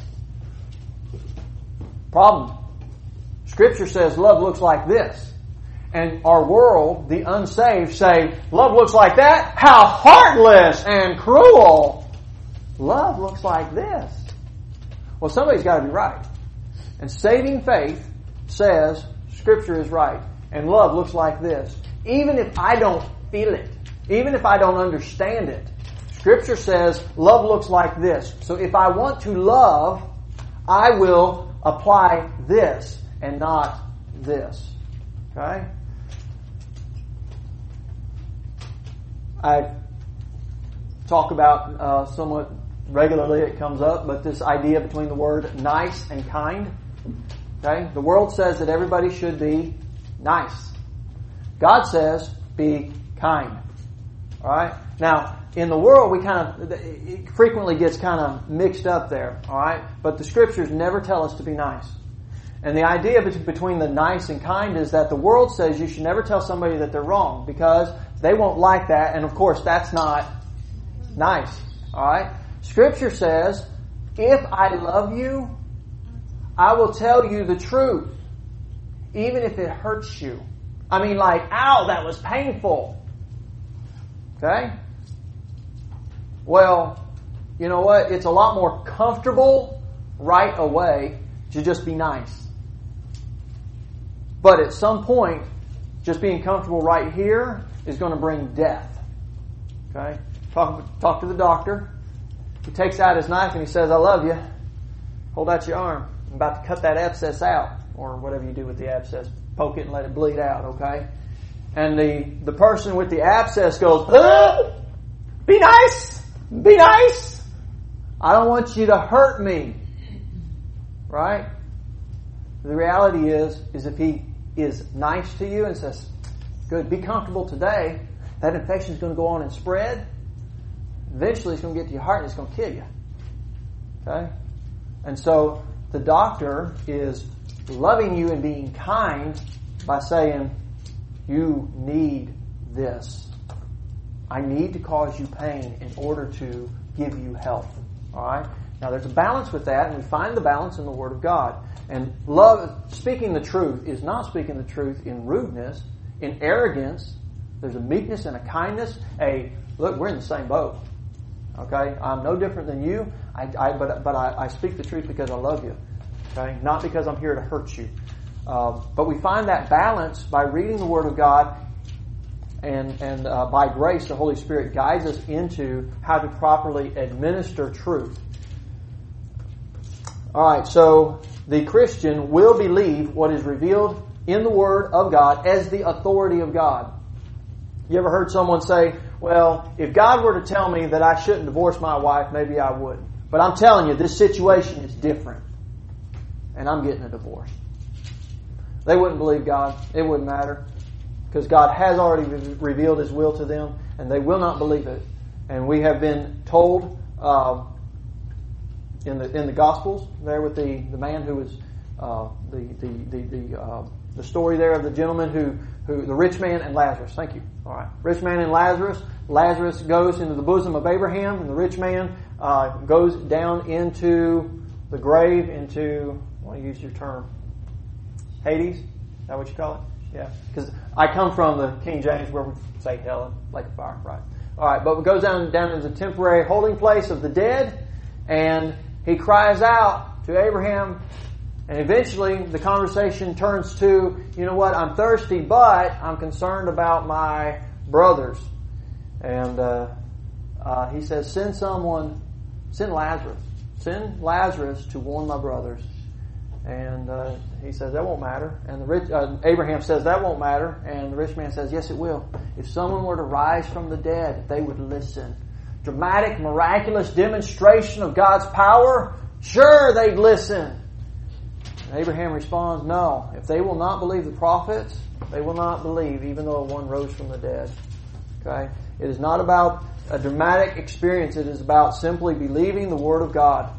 Problem. Scripture says love looks like this. And our world, the unsaved, say, love looks like that? How heartless and cruel! Love looks like this. Well, somebody's got to be right. And saving faith says Scripture is right. And love looks like this. Even if I don't feel it, even if I don't understand it, Scripture says love looks like this. So if I want to love, I will apply this and not this. Okay? I talk about uh, somewhat regularly, it comes up, but this idea between the word nice and kind. Okay? The world says that everybody should be nice. God says be kind. Alright? Now, in the world, we kind of, it frequently gets kind of mixed up there. Alright? But the Scriptures never tell us to be nice. And the idea between the nice and kind is that the world says you should never tell somebody that they're wrong because they won't like that, and of course that's not nice. Alright? Scripture says, if I love you, I will tell you the truth, even if it hurts you. I mean, like, ow, that was painful. Okay? Well, you know what? It's a lot more comfortable right away to just be nice. But at some point, just being comfortable right here is going to bring death. Okay? Talk, talk to the doctor. He takes out his knife and he says, I love you. Hold out your arm. I'm about to cut that abscess out. Or whatever you do with the abscess. Poke it and let it bleed out, okay? And the, the person with the abscess goes, ah! Be nice! Be nice! I don't want you to hurt me. Right? The reality is, is if he is nice to you and says, good, be comfortable today, that infection is going to go on and spread. Eventually it's going to get to your heart and it's going to kill you. Okay? And so the doctor is loving you and being kind by saying, you need this. I need to cause you pain in order to give you health. Alright? Now there's a balance with that, and we find the balance in the Word of God. And love, speaking the truth is not speaking the truth in rudeness, in arrogance. There's a meekness and a kindness. A, look, we're in the same boat. Okay? I'm no different than you, I, I, but, but I, I speak the truth because I love you. Okay? Not because I'm here to hurt you. Uh, but we find that balance by reading the Word of God, and, and uh, by grace the Holy Spirit guides us into how to properly administer truth. Alright, so the Christian will believe what is revealed in the Word of God as the authority of God. You ever heard someone say, well, if God were to tell me that I shouldn't divorce my wife, maybe I wouldn't. But I'm telling you, this situation is different. And I'm getting a divorce. They wouldn't believe God. It wouldn't matter. Because God has already re- revealed His will to them, and they will not believe it. And we have been told uh, in the in the Gospels there with the, the man who was uh, the the the the, uh, the story there of the gentleman who who the rich man and Lazarus. Thank you. All right, rich man and Lazarus. Lazarus goes into the bosom of Abraham, and the rich man uh, goes down into the grave, into, I want to use your term, Hades. Is that what you call it? Yeah, because I come from the King James where we say hell, like a fire, right? All right, but it goes down down into the temporary holding place of the dead, and he cries out to Abraham, and eventually the conversation turns to, you know what, I'm thirsty, but I'm concerned about my brothers, and uh, uh, he says, send someone, send Lazarus, send Lazarus to warn my brothers. And uh, he says, that won't matter. And the rich, uh, Abraham says, that won't matter. And the rich man says, yes, it will. If someone were to rise from the dead, they would listen. Dramatic, miraculous demonstration of God's power? Sure, they'd listen. And Abraham responds, no. If they will not believe the prophets, they will not believe, even though one rose from the dead. Okay? It is not about a dramatic experience. It is about simply believing the Word of God.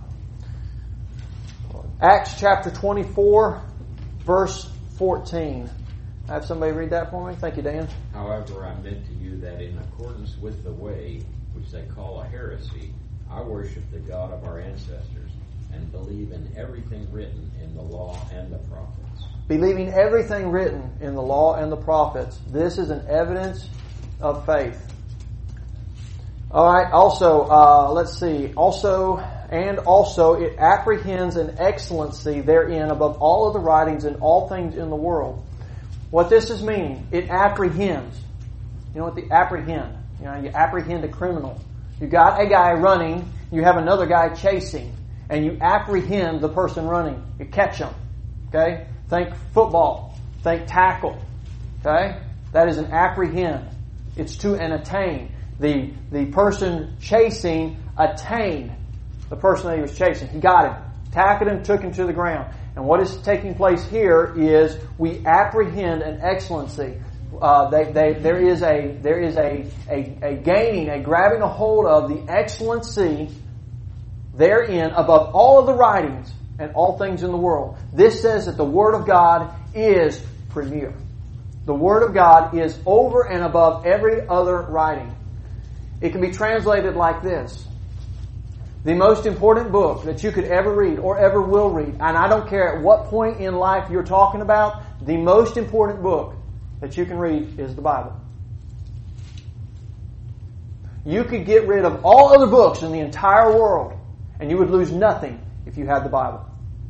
Acts chapter twenty-four, verse fourteen. I have somebody read that for me. Thank you, Dan. However, I meant to you that in accordance with the way, which they call a heresy, I worship the God of our ancestors and believe in everything written in the law and the prophets. Believing everything written in the law and the prophets. This is an evidence of faith. All right. Also, uh, let's see. Also, and also it apprehends an excellency therein above all of the writings and all things in the world. What this is meaning, it apprehends. You know what the apprehend? You know, you apprehend a criminal. You got a guy running, you have another guy chasing, and you apprehend the person running. You catch him. Okay? Think football. Think tackle. Okay? That is an apprehend. It's to an attain. The, the person chasing attained the person that he was chasing. He got him. Tackled him, took him to the ground. And what is taking place here is we apprehend an excellency. Uh, they, they, there is a there is a, a, a gaining, a grabbing a hold of the excellency therein above all of the writings and all things in the world. This says that the Word of God is premier. The Word of God is over and above every other writing. It can be translated like this. The most important book that you could ever read or ever will read, and I don't care at what point in life you're talking about, the most important book that you can read is the Bible. You could get rid of all other books in the entire world, and you would lose nothing if you had the Bible.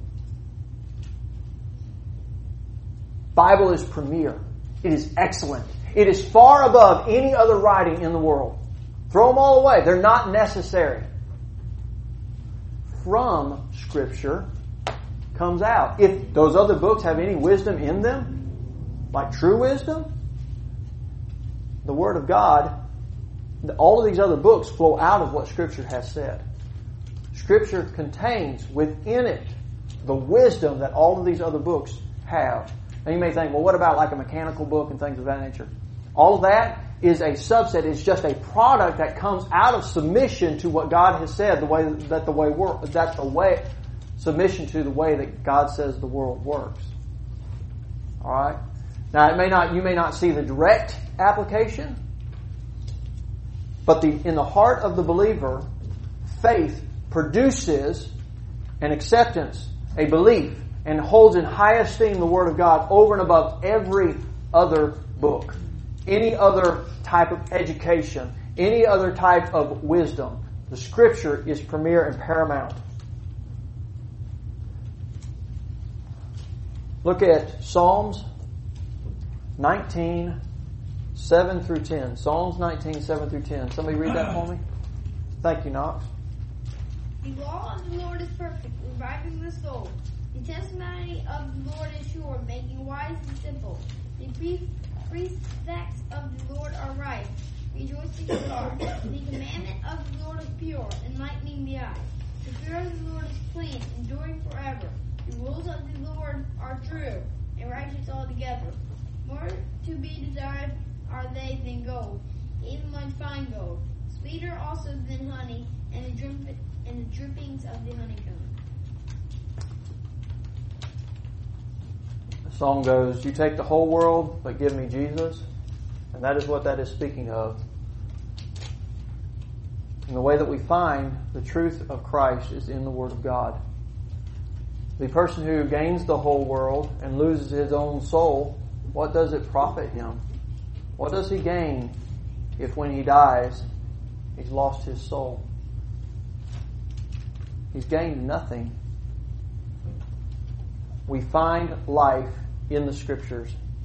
Bible is premier. It is excellent. It is far above any other writing in the world. Throw them all away. They're not necessary. from Scripture comes out. If those other books have any wisdom in them, like true wisdom, the Word of God, all of these other books flow out of what Scripture has said. Scripture contains within it the wisdom that all of these other books have. And you may think, well, what about like a mechanical book and things of that nature? All of that is a subset. It's just a product that comes out of submission to what God has said. The way that the way work that the way submission to the way that God says the world works. All right. Now, it may not you may not see the direct application, but the in the heart of the believer, faith produces an acceptance, a belief, and holds in high esteem the Word of God over and above every other book, any other type of education, any other type of wisdom. The Scripture is premier and paramount. Look at Psalms nineteen, seven through ten. Psalms nineteen, seven through ten. Somebody read that for me? Thank you, Knox. The law of the Lord is perfect, reviving the soul. The testimony of the Lord is sure, making wise and simple. The pre- precepts of the Lord are right, rejoicing the heart. The commandment of the Lord is pure, enlightening the eyes. The fear of the Lord is clean, enduring forever. The rules of the Lord are true, and righteous altogether. More to be desired are they than gold, even like fine gold. Sweeter also than honey, and the, drip- and the drippings of the honeycomb. The song goes, you take the whole world, but give me Jesus. And that is what that is speaking of. And the way that we find the truth of Christ is in the Word of God. The person who gains the whole world and loses his own soul, what does it profit him? What does he gain if when he dies, he's lost his soul? He's gained nothing. We find life in the Scriptures.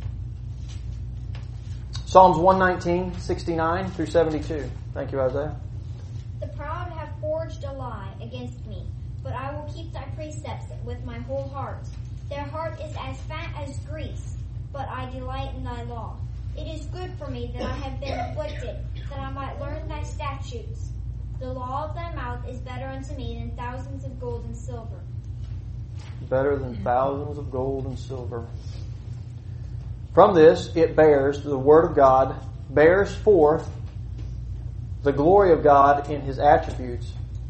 Psalms one nineteen, sixty-nine through seventy-two. Thank you, Isaiah. The proud have forged a lie against me, but I will keep thy precepts with my whole heart. Their heart is as fat as grease, but I delight in thy law. It is good for me that I have been afflicted, that I might learn thy statutes. The law of thy mouth is better unto me than thousands of gold and silver. Better than thousands of gold and silver. From this it bears, the Word of God bears forth the glory of God in His attributes.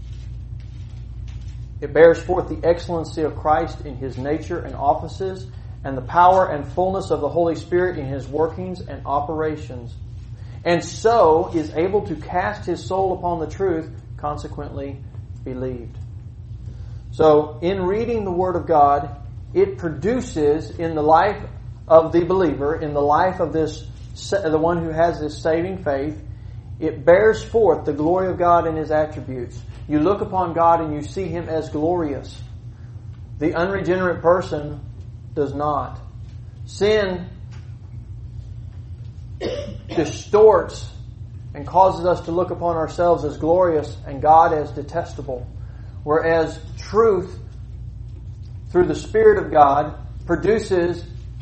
It bears forth the excellency of Christ in His nature and offices, and the power and fullness of the Holy Spirit in His workings and operations. And so is able to cast his soul upon the truth, consequently believed. So, in reading the Word of God, it produces in the life of the believer, in the life of this, the one who has this saving faith, it bears forth the glory of God and His attributes. You look upon God and you see Him as glorious. The unregenerate person does not. Sin distorts and causes us to look upon ourselves as glorious and God as detestable. Whereas truth, through the Spirit of God, produces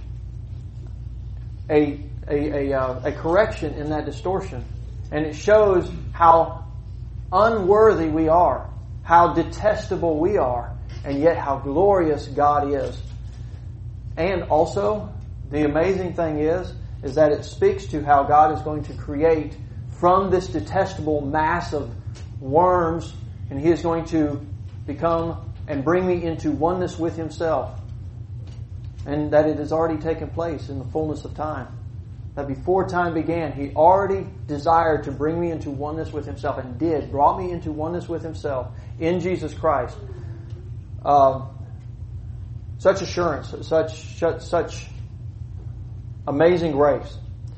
a a, a, uh, a correction in that distortion. And it shows how unworthy we are, how detestable we are, and yet how glorious God is. And also, the amazing thing is, is that it speaks to how God is going to create from this detestable mass of worms, and He is going to become and bring me into oneness with Himself. And that it has already taken place in the fullness of time. That before time began, He already desired to bring me into oneness with Himself, and did, brought me into oneness with Himself in Jesus Christ. Uh, such assurance, such, such, such amazing grace.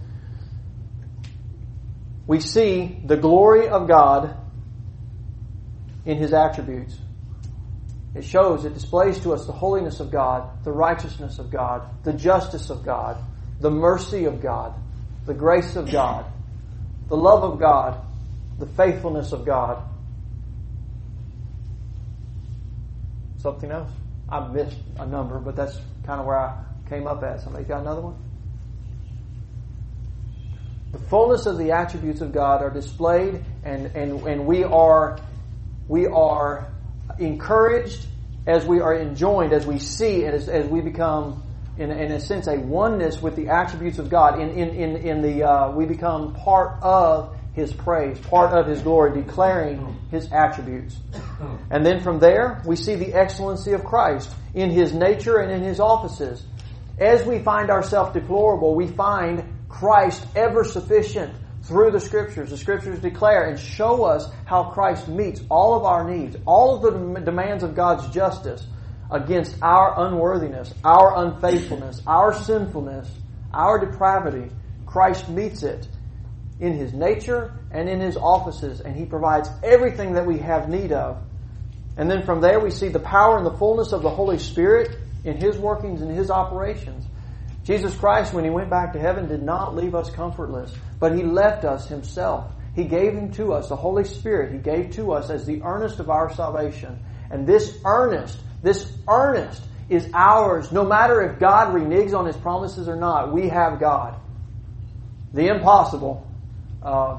We see the glory of God in His attributes. It shows, it displays to us the holiness of God, the righteousness of God, the justice of God, the mercy of God, the grace of God, the love of God, the faithfulness of God. something else? I missed a number, but that's kind of where I came up at. Somebody got another one? The fullness of the attributes of God are displayed, and, and, and we are we are encouraged as we are enjoined, as we see, as, as we become, in, in a sense, a oneness with the attributes of God. In in in, in the uh, we become part of His praise, part of His glory, declaring His attributes. And then from there, we see the excellency of Christ in His nature and in His offices. As we find ourselves deplorable, we find Christ ever sufficient through the Scriptures. The Scriptures declare and show us how Christ meets all of our needs, all of the demands of God's justice against our unworthiness, our unfaithfulness, our sinfulness, our depravity. Christ meets it in His nature and in His offices, and He provides everything that we have need of. And then from there we see the power and the fullness of the Holy Spirit in His workings and His operations. Jesus Christ, when He went back to heaven, did not leave us comfortless, but He left us Himself. He gave Him to us, the Holy Spirit He gave to us as the earnest of our salvation. And this earnest, this earnest is ours, no matter if God reneges on His promises or not. We have God. The impossible, uh,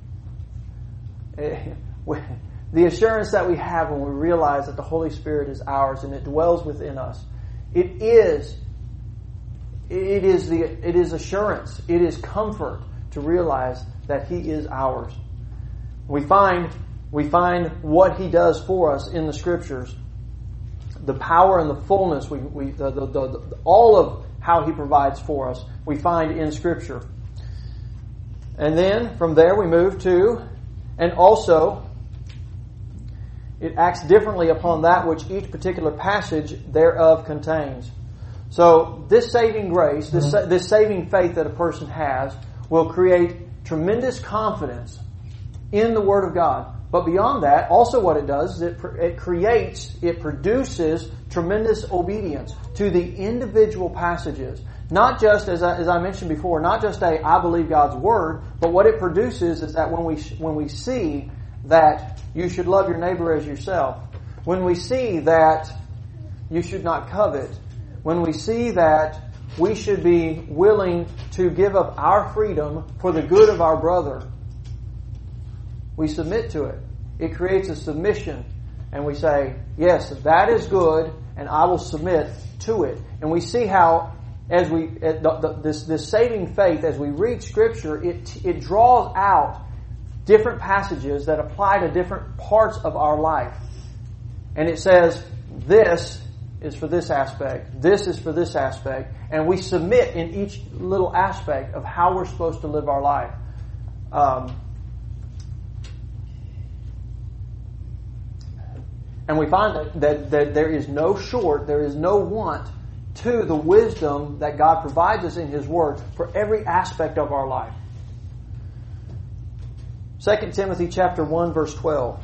the assurance that we have when we realize that the Holy Spirit is ours and it dwells within us. It is It is the it is assurance, it is comfort to realize that He is ours. We find we find what He does for us in the Scriptures, the power and the fullness. We we the, the, the, the all of how He provides for us we find in Scripture, and then from there we move to, and also it acts differently upon that which each particular passage thereof contains. So this saving grace, this, this saving faith that a person has will create tremendous confidence in the Word of God. But beyond that, also what it does is it, it creates, it produces tremendous obedience to the individual passages. Not just, as I, as I mentioned before, not just a I believe God's Word, but what it produces is that when we when we see that you should love your neighbor as yourself, when we see that you should not covet, when we see that we should be willing to give up our freedom for the good of our brother, we submit to it. It creates a submission, and we say, yes, that is good, and I will submit to it. And we see how, as we this this saving faith, as we read Scripture, it it draws out different passages that apply to different parts of our life, and it says, this is for this aspect, this is for this aspect, and we submit in each little aspect of how we're supposed to live our life. Um, and we find that, that, that there is no short, there is no want to the wisdom that God provides us in His Word for every aspect of our life. Second Timothy chapter one, verse twelve.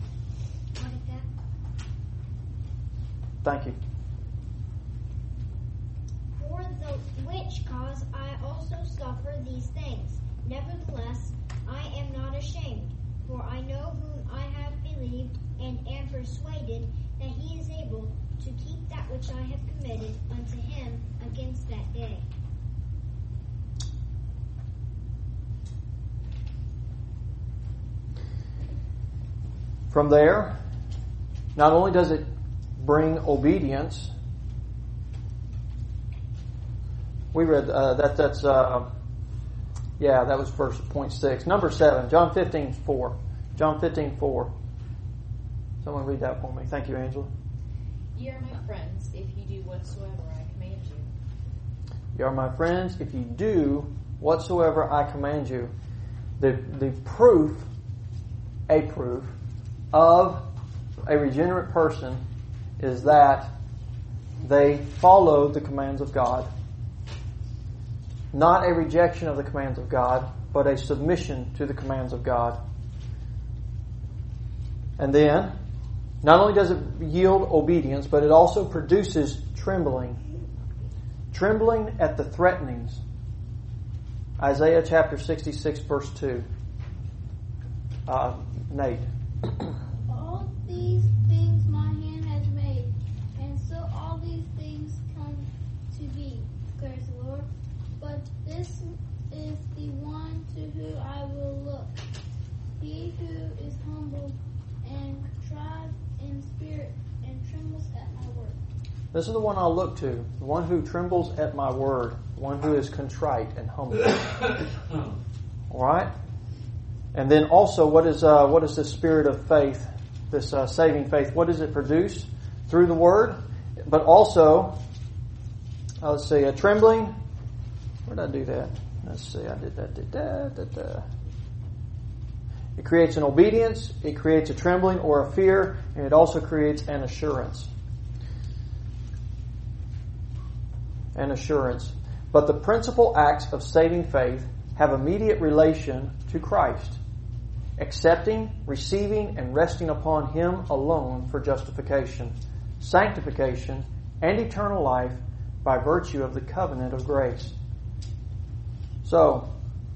Thank you. For the which cause I also suffer these things. Nevertheless, I am not ashamed, for I know whom I have believed, and am persuaded that He is able to keep that which I have committed unto Him against that day. From there, not only does it bring obedience. We read uh, that. That's uh, yeah. That was verse point six. Number seven. John fifteen four. John fifteen four. Someone read that for me. Thank you, Angela. Ye are my friends if you do whatsoever I command you. You are my friends if you do whatsoever I command you. The the proof, a proof of a regenerate person, is that they follow the commands of God. Not a rejection of the commands of God, but a submission to the commands of God. And then, not only does it yield obedience, but it also produces trembling. Trembling at the threatenings. Isaiah chapter sixty-six, verse two. Uh, Nate. All these things my hand has made, This is the one to who I will look. He who is humble and contrite in spirit and trembles at my word. This is the one I'll look to, the one who trembles at my word, the one who is contrite and humble. All right? And then also, what is uh, what is this spirit of faith, this uh, saving faith? What does it produce? Through the word, but also, uh, let's see, a trembling. Where did I do that? Let's see, I did that. Did that, da, da. It creates an obedience, it creates a trembling or a fear, and it also creates an assurance. An assurance. But the principal acts of saving faith have immediate relation to Christ, accepting, receiving, and resting upon Him alone for justification, sanctification, and eternal life by virtue of the covenant of grace. So,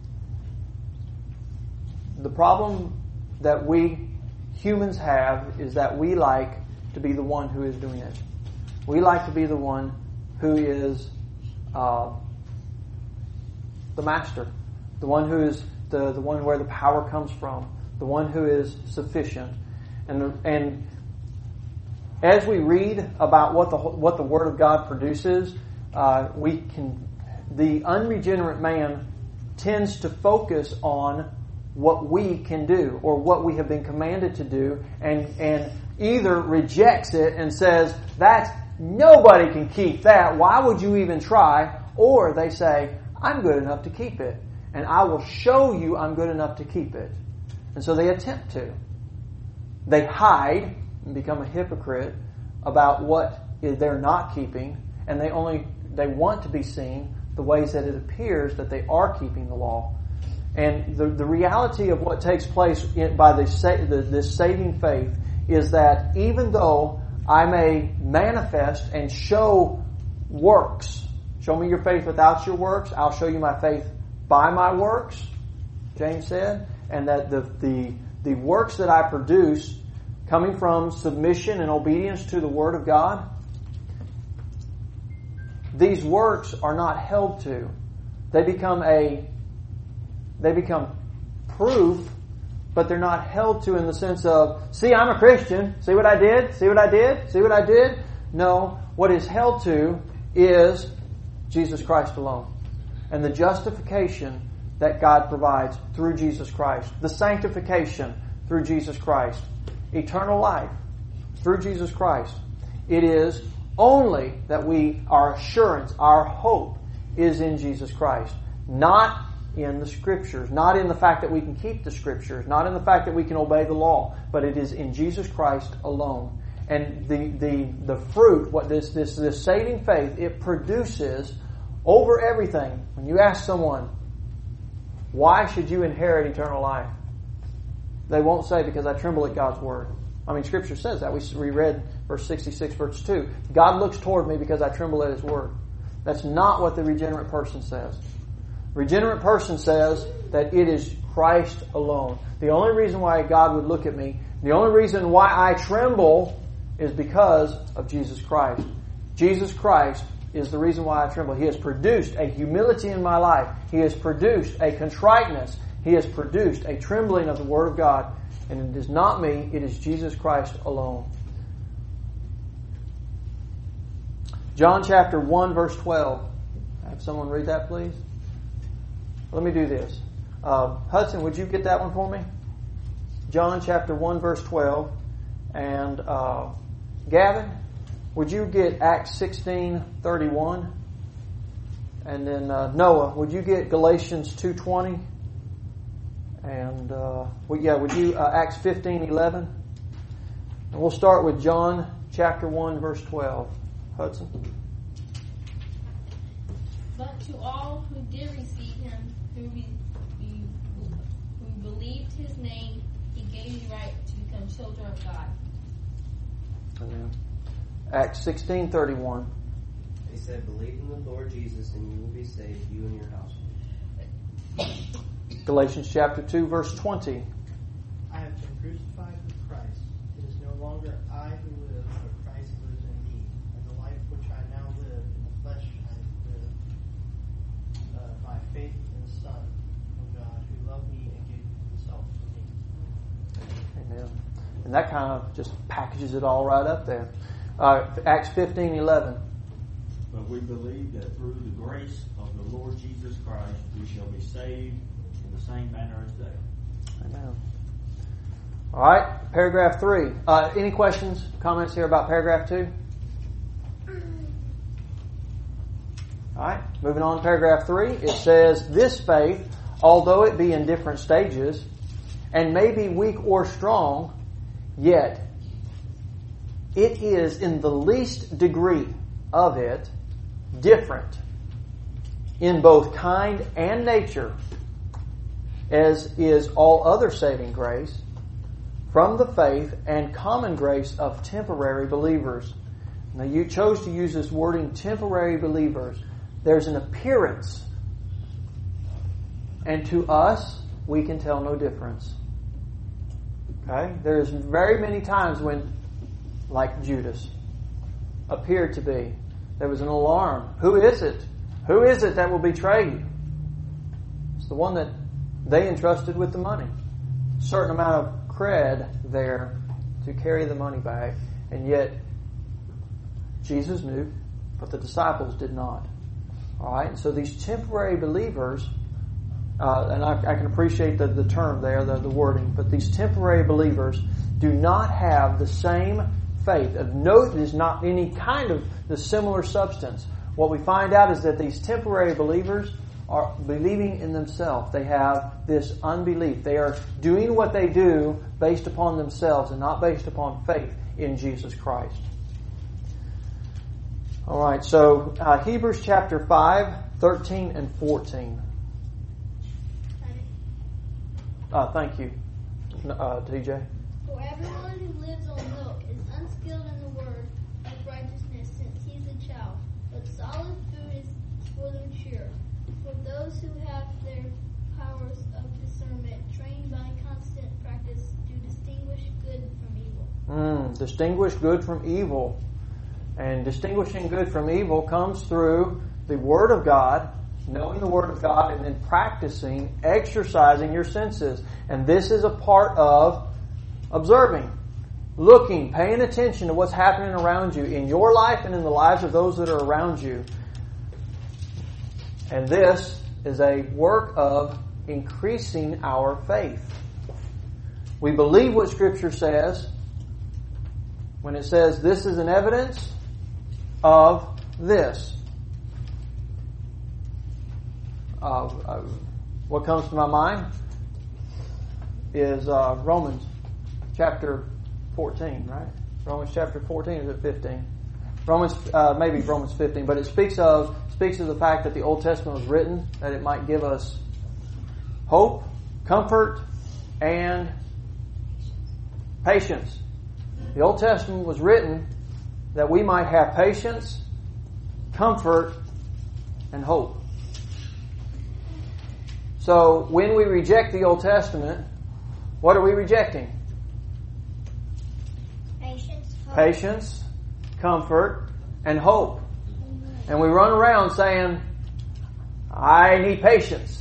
the problem that we humans have is that we like to be the one who is doing it. We like to be the one who is uh, the master, the one who is the, the one where the power comes from, the one who is sufficient. And and as we read about what the what the Word of God produces, uh, we can the unregenerate man tends to focus on what we can do or what we have been commanded to do, and and either rejects it and says that's nobody can keep that. Why would you even try? Or they say, I'm good enough to keep it, and I will show you I'm good enough to keep it. And so they attempt to. They hide and become a hypocrite about what they're not keeping, and they only they want to be seen the ways that it appears that they are keeping the law. And the, the reality of what takes place in, by this, this saving faith is that even though I may manifest and show works, show me your faith without your works, I'll show you my faith by my works, James said, and that the, the, the works that I produce coming from submission and obedience to the Word of God, these works are not held to. They become a They become proof, but they're not held to in the sense of, see, I'm a Christian. See what I did? See what I did? See what I did? No. What is held to is Jesus Christ alone. And the justification that God provides through Jesus Christ. The sanctification through Jesus Christ. Eternal life through Jesus Christ. It is only that we, our assurance, our hope is in Jesus Christ. Not in the Scriptures, not in the fact that we can keep the Scriptures, not in the fact that we can obey the law, but it is in Jesus Christ alone. And the the the fruit, what this this this saving faith, it produces over everything. When you ask someone, why should you inherit eternal life? They won't say, because I tremble at God's word. I mean, Scripture says that. We we read verse sixty-six, verse two. God looks toward me because I tremble at His word. That's not what the regenerate person says. Regenerate person says that it is Christ alone. The only reason why God would look at me, the only reason why I tremble is because of Jesus Christ. Jesus Christ is the reason why I tremble. He has produced a humility in my life. He has produced a contriteness. He has produced a trembling of the Word of God. And it is not me, it is Jesus Christ alone. John chapter one, verse twelve. Have someone read that, please? Let me do this. Uh, Hudson, would you get that one for me? John chapter one, verse twelve. And uh, Gavin, would you get Acts sixteen, thirty-one? And then uh, Noah, would you get Galatians two twenty? And uh, well, yeah, would you uh, Acts fifteen, eleven? And we'll start with John chapter one, verse twelve. Hudson. But to all who did receive Him, who, we, who believed His name, He gave the right to become children of God. Amen. Acts sixteen thirty-one. He said, believe in the Lord Jesus and you will be saved, you and your household. Galatians chapter two, verse twenty. I have been crucified with Christ. It is no longer I who live, but Christ lives in me. And the life which I now live in the flesh I live uh, by faith And that kind of just packages it all right up there. Uh, Acts fifteen eleven. But we believe that through the grace of the Lord Jesus Christ, we shall be saved in the same manner as they. Amen. All right, paragraph three. Uh, any questions, comments here about paragraph two? All right, moving on to paragraph three. It says, this faith, although it be in different stages, and may be weak or strong, yet it is in the least degree of it different in both kind and nature, as is all other saving grace, from the faith and common grace of temporary believers. Now you chose to use this wording, temporary believers. There's an appearance, and to us, we can tell no difference. Okay? There's very many times when, like Judas, appeared to be, there was an alarm. Who is it? Who is it that will betray you? It's the one that they entrusted with the money. A certain amount of cred there to carry the money bag, and yet Jesus knew, but the disciples did not. All right, so these temporary believers, uh, and I, I can appreciate the, the term there, the, the wording, but these temporary believers do not have the same faith. Of note is not any kind of the similar substance. What we find out is that these temporary believers are believing in themselves. They have this unbelief. They are doing what they do based upon themselves and not based upon faith in Jesus Christ. All right, so uh, Hebrews chapter five, thirteen and fourteen. Uh, thank you, uh, T J. For everyone who lives on milk is unskilled in the word of righteousness since he's a child, but solid food is for the mature, for those who have their powers of discernment trained by constant practice to distinguish good from evil. Mm, distinguish good from evil. And distinguishing good from evil comes through the Word of God, knowing the Word of God, and then practicing, exercising your senses. And this is a part of observing, looking, paying attention to what's happening around you in your life and in the lives of those that are around you. And this is a work of increasing our faith. We believe what Scripture says when it says this is an evidence of this. Uh, uh, what comes to my mind is uh, Romans chapter fourteen, right? Romans chapter fourteen, is it fifteen? Romans, uh, maybe Romans fifteen, but it speaks of speaks of the fact that the Old Testament was written that it might give us hope, comfort, and patience. The Old Testament was written that we might have patience, comfort, and hope. So when we reject the Old Testament, what are we rejecting? Patience, hope. Patience, comfort, and hope. And we run around saying, I need patience.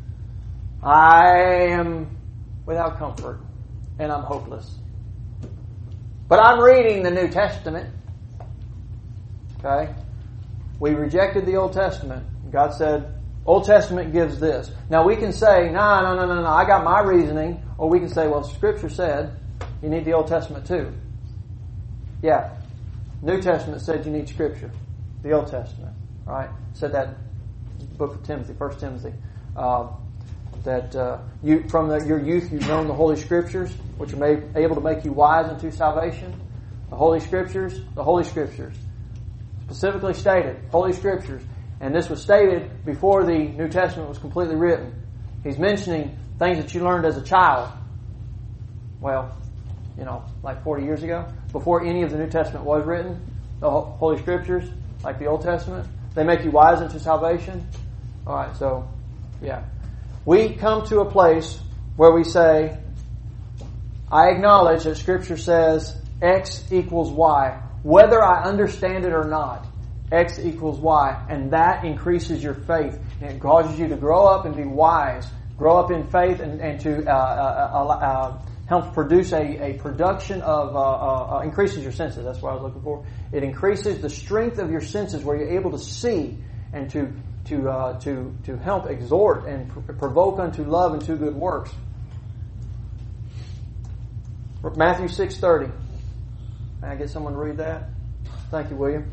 I am without comfort, and I'm hopeless. But I'm reading the New Testament. Okay? We rejected the Old Testament. God said, Old Testament gives this. Now we can say, no, no, no, no, no, I got my reasoning. Or we can say, well, Scripture said you need the Old Testament too. Yeah. New Testament said you need Scripture. The Old Testament. Right? Said that book of Timothy, First Timothy. Uh, that uh, you from the, your youth you've known the Holy Scriptures, which are made, able to make you wise unto salvation. The Holy Scriptures, the Holy Scriptures. Specifically stated, Holy Scriptures. And this was stated before the New Testament was completely written. He's mentioning things that you learned as a child. Well, you know, like forty years ago. Before any of the New Testament was written, the Holy Scriptures, like the Old Testament, they make you wise unto salvation. Alright, so, yeah. We come to a place where we say, I acknowledge that Scripture says X equals Y. Whether I understand it or not, X equals Y. And that increases your faith. And it causes you to grow up and be wise grow up in faith and, and to uh, uh, uh, help produce a, a production of, uh, uh, increases your senses. That's what I was looking for. It increases the strength of your senses where you're able to see and to to uh, to to help exhort and pr- provoke unto love and to good works. Matthew six thirty. May I get someone to read that? Thank you, William.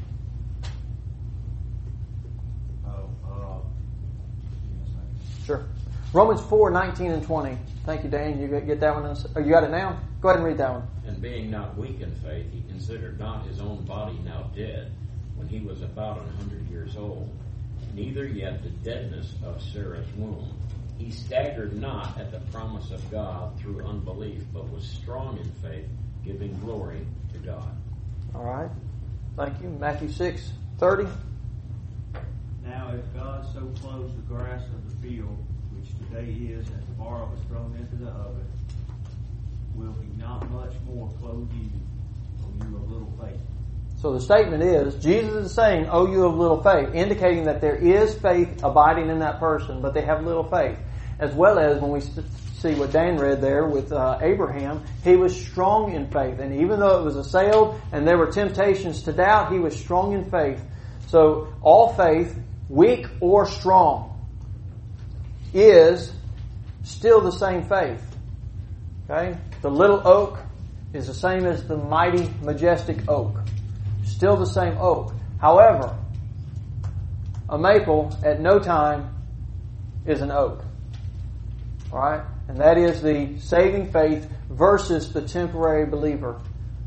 Oh, uh, Sure. Romans four nineteen and twenty. Thank you, Dan. You get that one? Oh, you got it now? Go ahead and read that one. And being not weak in faith, he considered not his own body now dead, when he was about an hundred years old, neither yet the deadness of Sarah's womb. He staggered not at the promise of God through unbelief, but was strong in faith, giving glory to God. All right. Thank you. Matthew six thirty. Now if God so clothes the grass of the field, which today is and tomorrow is thrown into the oven, will he not much more clothe you, O you of little faith? So the statement is, Jesus is saying, "O you of little faith," indicating that there is faith abiding in that person, but they have little faith. As well as when we see what Dan read there with uh, Abraham, he was strong in faith. And even though it was assailed and there were temptations to doubt, he was strong in faith. So all faith, weak or strong, is still the same faith. Okay? The little oak is the same as the mighty, majestic oak. Still the same oak. However, a maple at no time is an oak. Alright? And that is the saving faith versus the temporary believer.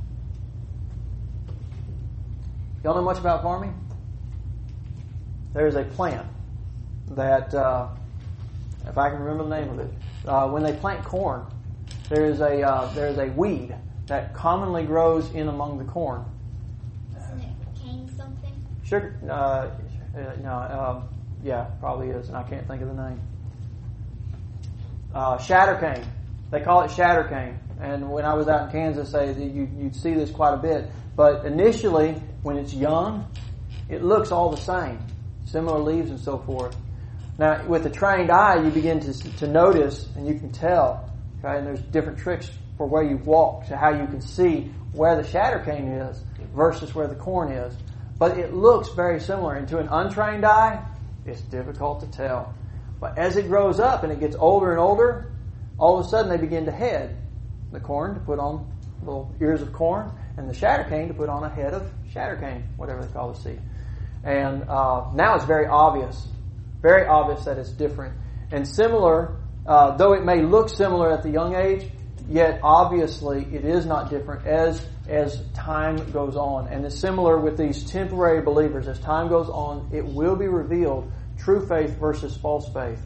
Y'all know much about farming? There's a plant that, uh, if I can remember the name of it, uh, when they plant corn, there is a uh, there is a weed that commonly grows in among the corn. Isn't it cane something? Sugar? Uh, uh, no. Um, yeah, probably is, and I can't think of the name. Uh, shatter cane. They call it shatter cane. And when I was out in Kansas, they, you, you'd see this quite a bit. But initially, when it's young, it looks all the same. Similar leaves and so forth. Now, with the trained eye, you begin to to notice, and you can tell. Okay, and there's different tricks for where you walk to how you can see where the shatter cane is versus where the corn is. But it looks very similar. And to an untrained eye, it's difficult to tell. But as it grows up and it gets older and older, all of a sudden they begin to head. The corn to put on little ears of corn, and the shatter cane to put on a head of shatter cane, whatever they call the seed. And uh, now it's very obvious, very obvious that it's different. And similar, uh, though it may look similar at the young age, yet obviously it is not different as as time goes on. And it's similar with these temporary believers. As time goes on, it will be revealed true faith versus false faith.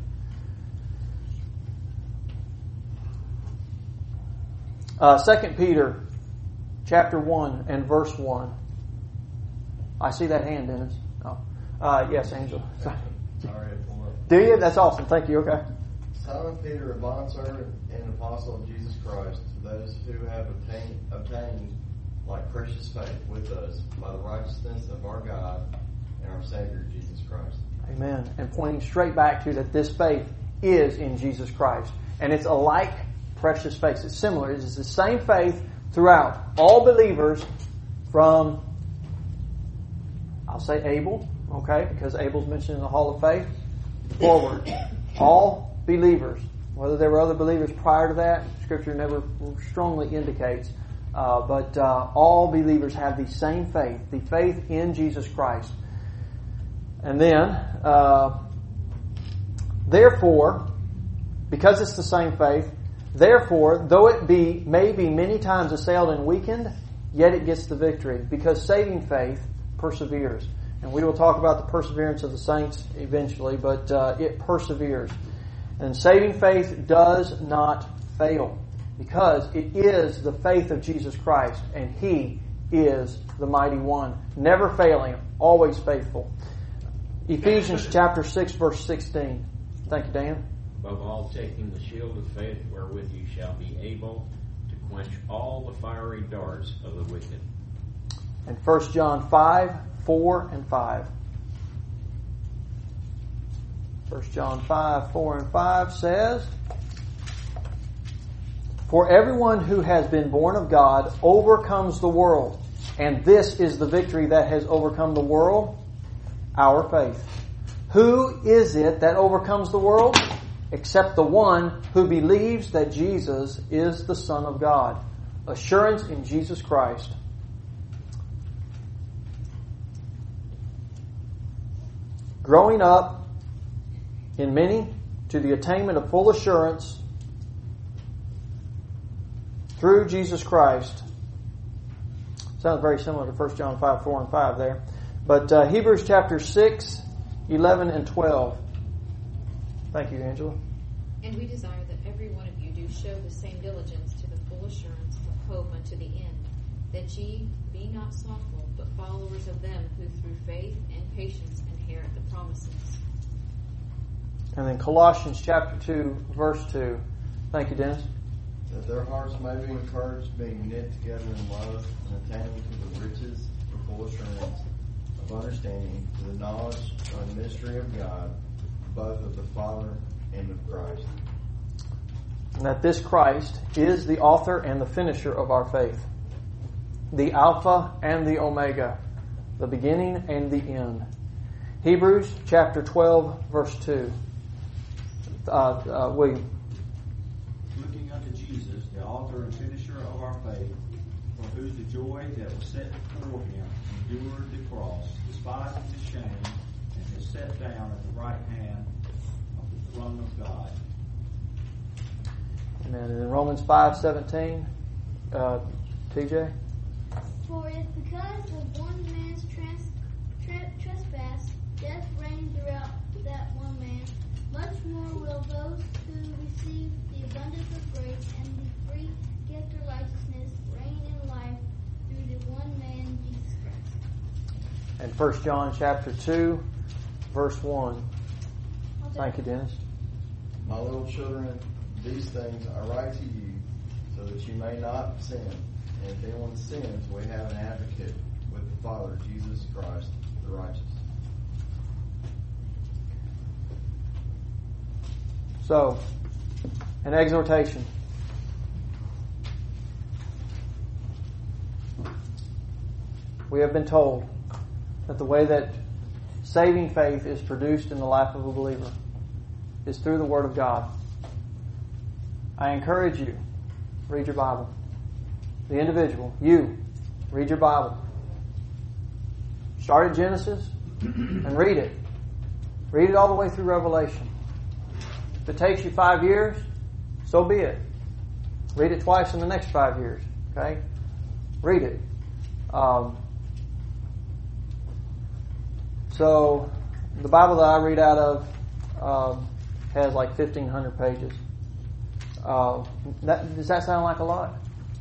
Uh, Second Peter chapter one and verse one. I see that hand, Dennis. Oh. Uh, yes, Angel. Sorry, I pulled up. Do you? That's awesome. Thank you. Okay. Simon Peter, a bondservant and apostle of Jesus Christ, to those who have obtained, obtained like precious faith with us by the righteousness of our God and our Savior Jesus Christ. Amen. And pointing straight back to that this faith is in Jesus Christ. And it's a like precious faith. It's similar. It is the same faith throughout all believers from, I'll say Abel, okay, because Abel's mentioned in the Hall of Faith, forward. All believers. Whether there were other believers prior to that, Scripture never strongly indicates. Uh, but uh, all believers have the same faith, the faith in Jesus Christ. And then, uh, therefore, because it's the same faith, therefore, though it be may be many times assailed and weakened, yet it gets the victory, because saving faith perseveres. And we will talk about the perseverance of the saints eventually, but uh, it perseveres. And saving faith does not fail, because it is the faith of Jesus Christ, and He is the mighty one, never failing, always faithful. Ephesians chapter six, verse sixteen. Thank you, Dan. Above all, taking the shield of faith, wherewith you shall be able to quench all the fiery darts of the wicked. And First John five, four and five. First John five, four and five says, "For everyone who has been born of God overcomes the world. And this is the victory that has overcome the world, our faith. Who is it that overcomes the world? Except the one who believes that Jesus is the Son of God." Assurance in Jesus Christ. Growing up in many to the attainment of full assurance through Jesus Christ. Sounds very similar to First John five, four and five there. But uh, Hebrews chapter six, eleven and twelve. Thank you, Angela. "And we desire that every one of you do show the same diligence to the full assurance of hope unto the end, that ye be not slothful, but followers of them who through faith and patience inherit the promises." And then Colossians chapter two, verse two. Thank you, Dennis. "That their hearts may be encouraged, being knit together in love, and attaining to the riches of full assurance of understanding, to the knowledge of the mystery of God, both of the Father and of Christ." And that this Christ is the author and the finisher of our faith, the Alpha and the Omega, the beginning and the end. Hebrews chapter twelve, verse two. Uh, uh, William. "Looking unto Jesus, the author and finisher of our faith, for whose the joy that was set before him endured the cross, despising the shame, and is set down at the right hand of the throne of God." Amen. And in Romans five seventeen, uh, T J. For if because of one man's trans, tra- trespass death reigned throughout that one man, much more will those who receive the abundance of grace and the free gift of righteousness reign in life through the one man, Jesus Christ. And First John chapter two, verse one. Thank you, Dennis. "My little children, these things I write to you, so that you may not sin. And if anyone sins, we have an advocate with the Father, Jesus Christ, the righteous." So, an exhortation. We have been told that the way that saving faith is produced in the life of a believer is through the Word of God. I encourage you, read your Bible. The individual, you, read your Bible. Start at Genesis and read it. Read it all the way through Revelation. If it takes you five years, so be it. Read it twice in the next five years. Okay? Read it. Um, so, the Bible that I read out of um, has like fifteen hundred pages. Uh, that, does that sound like a lot?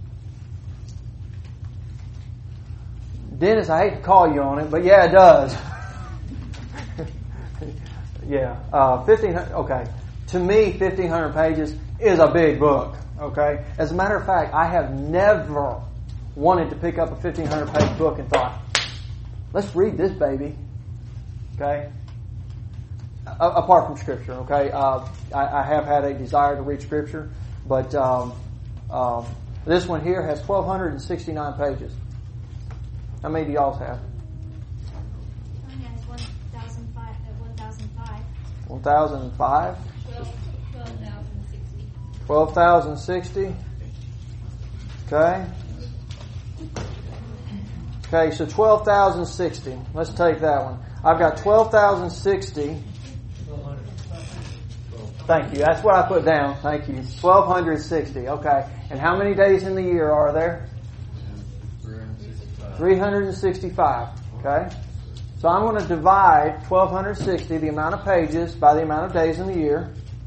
Dennis, I hate to call you on it, but yeah, it does. yeah, uh, fifteen hundred. Okay, to me, fifteen hundred pages is a big book. Okay, as a matter of fact, I have never wanted to pick up a fifteen hundred page book and thought, let's read this baby. Okay, a- apart from Scripture. Okay, uh, I-, I have had a desire to read Scripture, but um, um, this one here has twelve sixty-nine pages. How many do y'all have? Mine has one thousand five. one thousand five. one thousand five? twelve thousand twelve thousand sixty. sixty. Okay. Okay, so twelve thousand sixty. Let's take that one. I've got twelve thousand sixty. Thank you. That's what I put down. Thank you. twelve sixty. Okay. And how many days in the year are there? three hundred sixty-five. Okay? So I'm going to divide twelve sixty, the amount of pages, by the amount of days in the year.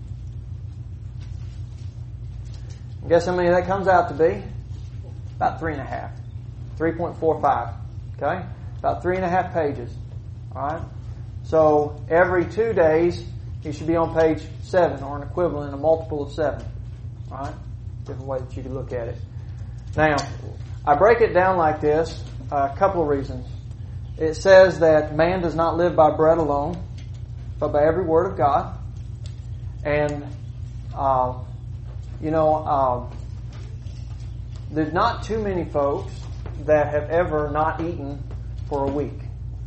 Guess how many that comes out to be? About three and a half. three point four five. Okay? About three and a half pages. Alright? So every two days, you should be on page seven, or an equivalent, a multiple of seven. Alright? Different way that you can look at it. Now, I break it down like this. A couple of reasons. It says that man does not live by bread alone, but by every word of God. And, uh, you know, uh, there's not too many folks that have ever not eaten for a week.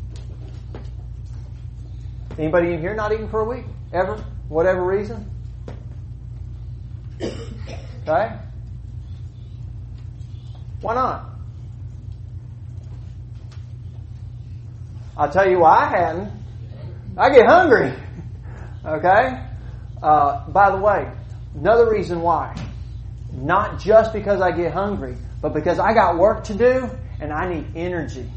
Anybody in here not eaten for a week? Ever? Whatever reason? Okay? Why not? I'll tell you why I hadn't. I get hungry. Okay? Uh, by the way, another reason why. Not just because I get hungry, but because I got work to do and I need energy.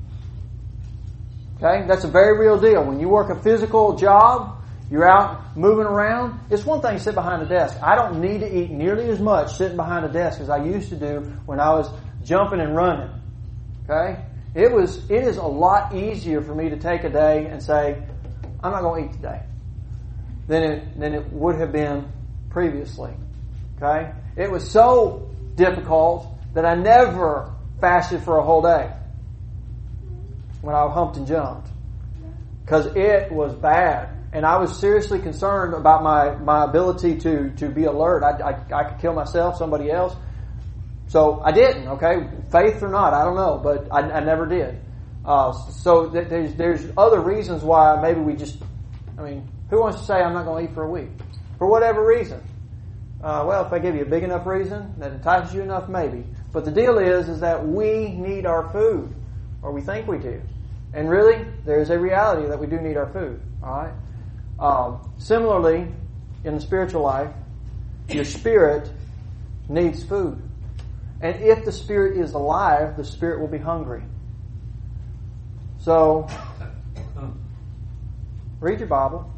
Okay? That's a very real deal. When you work a physical job, you're out moving around. It's one thing to sit behind a desk. I don't need to eat nearly as much sitting behind a desk as I used to do when I was jumping and running. Okay? It was, it is a lot easier for me to take a day and say, I'm not going to eat today, than it, than it would have been previously. Okay? It was so difficult that I never fasted for a whole day when I humped and jumped. Because it was bad. And I was seriously concerned about my, my ability to, to be alert. I, I, I could kill myself, somebody else. So I didn't, okay? Faith or not, I don't know, but I, I never did. Uh, so th- there's, there's other reasons why maybe we just, I mean, who wants to say I'm not going to eat for a week? For whatever reason. Uh, well, if I give you a big enough reason that entices you enough, maybe. But the deal is, is that we need our food, or we think we do. And really, there's a reality that we do need our food, alright? Um, similarly, in the spiritual life, your spirit needs food. And if the spirit is alive, the spirit will be hungry. So, read your Bible.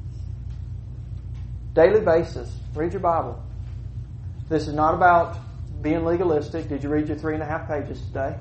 Daily basis. Read your Bible. This is not about being legalistic. Did you read your three and a half pages today?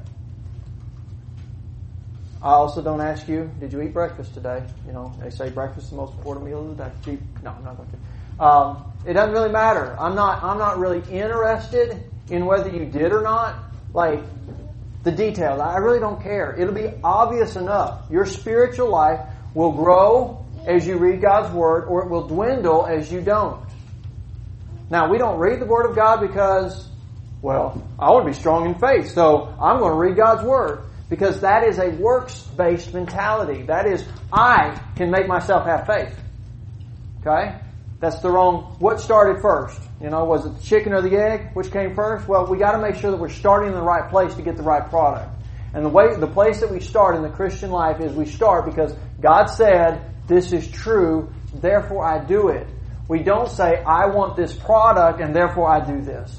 I also don't ask you, did you eat breakfast today? You know, they say breakfast is the most important meal of the day. Did you, no, I'm not going to. Um, it doesn't really matter. I'm not. I'm not really interested in whether you did or not. Like the details, I really don't care. It'll be obvious enough. Your spiritual life will grow as you read God's Word, or it will dwindle as you don't. Now, we don't read the Word of God because, well, I want to be strong in faith, so I'm going to read God's Word. Because that is a works-based mentality. That is, I can make myself have faith. Okay? That's the wrong... What started first? You know, was it the chicken or the egg? Which came first? Well, we got to make sure that we're starting in the right place to get the right product. And the way, the place that we start in the Christian life is we start because God said, this is true, therefore I do it. We don't say, I want this product and therefore I do this.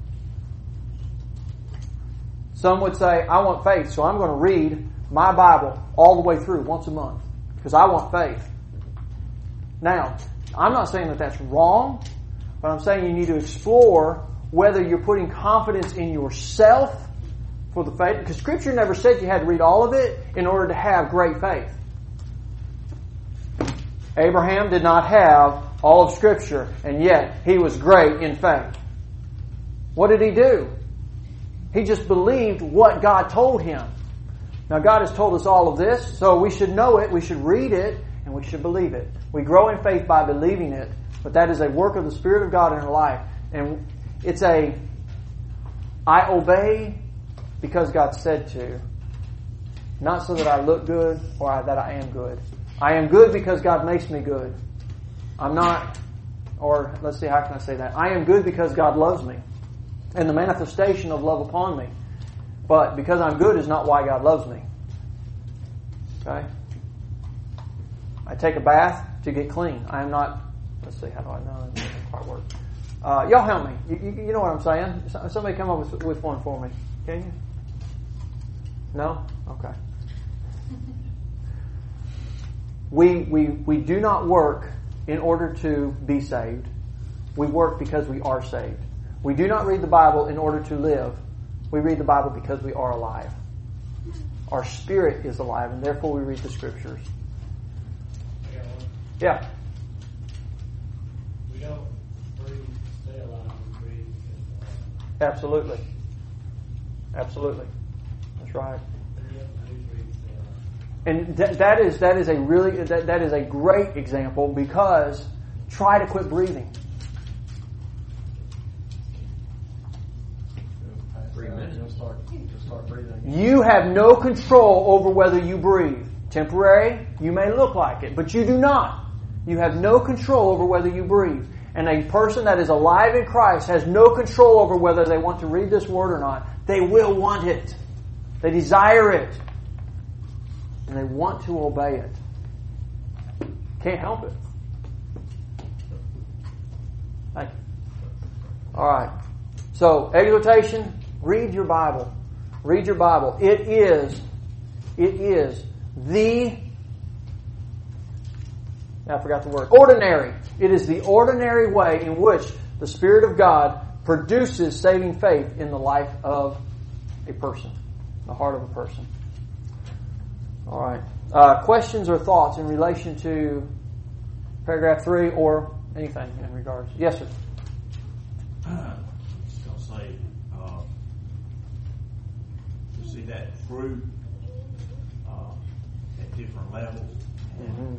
Some would say, I want faith, so I'm going to read my Bible all the way through once a month because I want faith. Now, I'm not saying that that's wrong, but I'm saying you need to explore whether you're putting confidence in yourself for the faith, because Scripture never said you had to read all of it in order to have great faith. Abraham did not have all of Scripture, and yet he was great in faith. What did he do? He just believed what God told him. Now, God has told us all of this, so we should know it, we should read it, and we should believe it. We grow in faith by believing it, but that is a work of the Spirit of God in our life. And it's a, I obey because God said to, not so that I look good or that I am good. I am good because God makes me good. I'm not, or let's see, how can I say that? I am good because God loves me. And the manifestation of love upon me. But because I'm good is not why God loves me. Okay? I take a bath to get clean. I am not, let's see, how do I know? It doesn't quite work. Uh, y'all help me. You, you, you know what I'm saying? Somebody come up with, with one for me. Can you? No? Okay. We, we, we do not work in order to be saved. We work because we are saved. We do not read the Bible in order to live. We read the Bible because we are alive. Our spirit is alive, and therefore we read the Scriptures. Yeah. We don't breathe, stay alive, we breathe. Absolutely. Absolutely. That's right. And th- that is that is a really that, that is a great example, because try to quit breathing. Three minutes. You'll start, you'll start breathing. You have no control over whether you breathe. Temporary, you may look like it, but you do not. You have no control over whether you breathe. And a person that is alive in Christ has no control over whether they want to read this word or not. They will want it. They desire it. And they want to obey it. Can't help it. Thank you. All right. So, exhortation, read your Bible. Read your Bible. It is, it is the, I forgot the word, ordinary. It is the ordinary way in which the Spirit of God produces saving faith in the life of a person, the heart of a person. All right. Uh, questions or thoughts in relation to paragraph three or anything in regards? Yes, sir. Just gonna say, uh, you see that fruit uh, at different levels. Mm-hmm.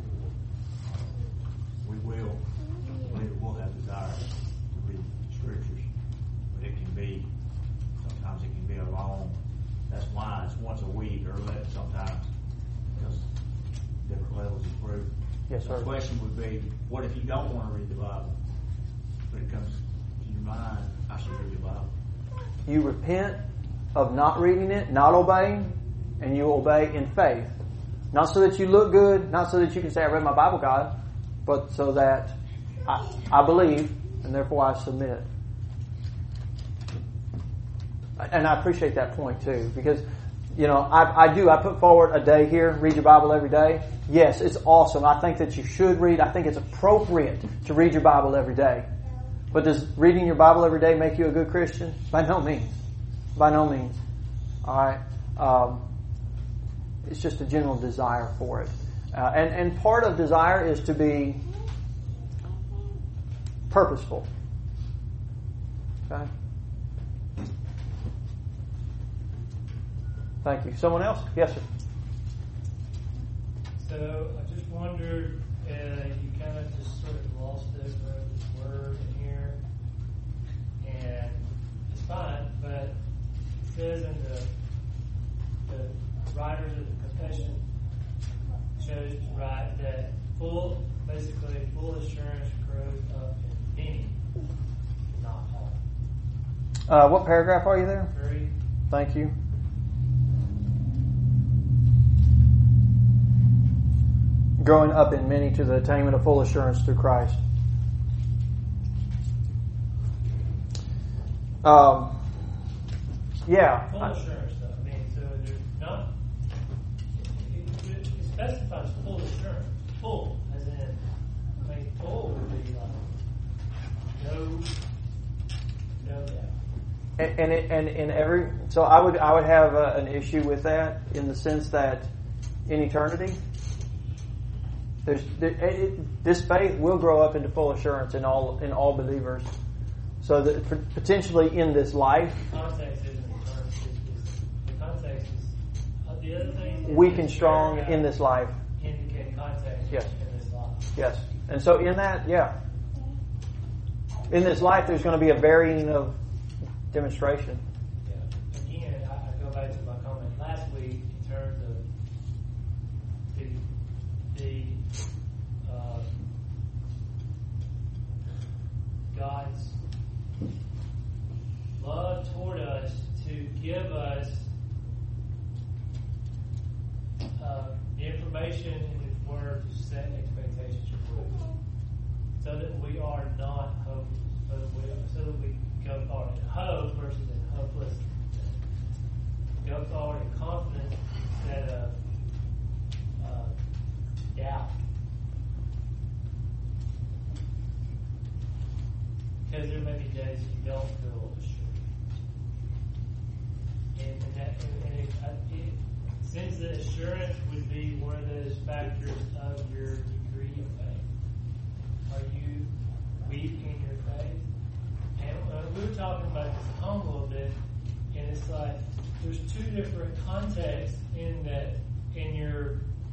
We will, we will have desire to read scriptures, but it can be, sometimes it can be a long, that's why it's once a week or less sometimes, because different levels of fruit. Yes, sir. The question would be, what if you don't want to read the Bible, but it comes to your mind, I should read the Bible? You repent of not reading it, not obeying, and you obey in faith. Not so that you look good, not so that you can say, I read my Bible, God, but so that I, I believe, and therefore I submit. And I appreciate that point too, because, you know, I, I do, I put forward a day here, read your Bible every day. Yes, it's awesome. I think that you should read. I think it's appropriate to read your Bible every day. But does reading your Bible every day make you a good Christian? By no means. By no means. All right. Um, it's just a general desire for it. Uh, and, and part of desire is to be purposeful. Okay? Thank you. Someone else? Yes, sir. So I just wondered, uh, you kind of just sort of lost over this word in here, and it's fine, but it says in the, the writers of the confession chose to write that full, basically full assurance grows up in many, not all. Uh, what paragraph are you there? Three. Thank you. Growing up in many to the attainment of full assurance through Christ. Um, yeah. Full assurance, though. I mean, so there's not. It, it, it specifies full assurance. Full, as in, I mean, full would be like no, no doubt. And and, it, and in every so I would I would have a, an issue with that in the sense that in eternity. There's, it, it, this faith will grow up into full assurance in all in all believers. So that potentially in this life, Context isn't the context is uh, the other thing. weak and strong in this life. Indicate context Yes. in this life. Yes, and so in that, yeah, in this life, there's going to be a varying of demonstration. Yeah. Again, I, I go back to my comment last week in terms of the the. Uh, God's love toward us to give us uh, the information in His Word to set expectations for us, so that we are not hopeless, so that we, so that we go forward in hope versus in hopelessness. Go forward in confidence instead of uh, doubt. Because there may be days you don't feel assured. And, and, that, and it, it, since the assurance would be one of those factors of your degree of faith, are you weak in your faith? And uh, we were talking about this at home a little bit, and it's like there's two different contexts in that in your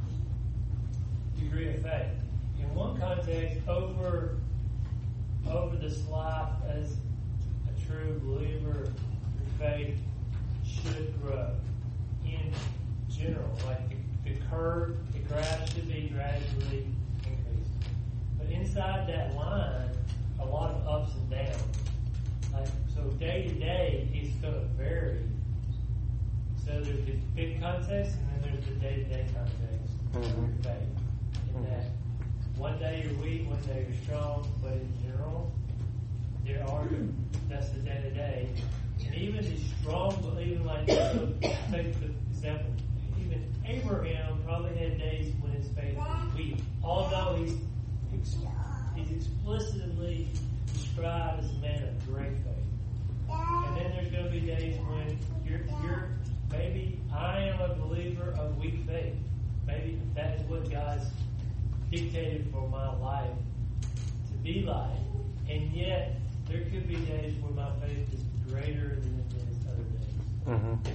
degree of faith. In one context, over over this life as a true believer, your faith should grow. In general, like the, the curve, the graph should be gradually increasing. But inside that line, a lot of ups and downs. Like so, day to day, it's going to vary. So there's the big context, and then there's the day-to-day context of Mm-hmm. your faith. In Mm-hmm. that, one day you're weak, one day you're strong, but in general, there are that's the day-to-day. And even the strong, but even like take for example, even Abraham probably had days when his faith was weak, although he's he's explicitly described as a man of great faith. And then there's going to be days when you're you're maybe I am a believer of weak faith. Maybe that is what God's dictated for my life to be like. And yet, there could be days where my faith is greater than it is other days. Mm-hmm.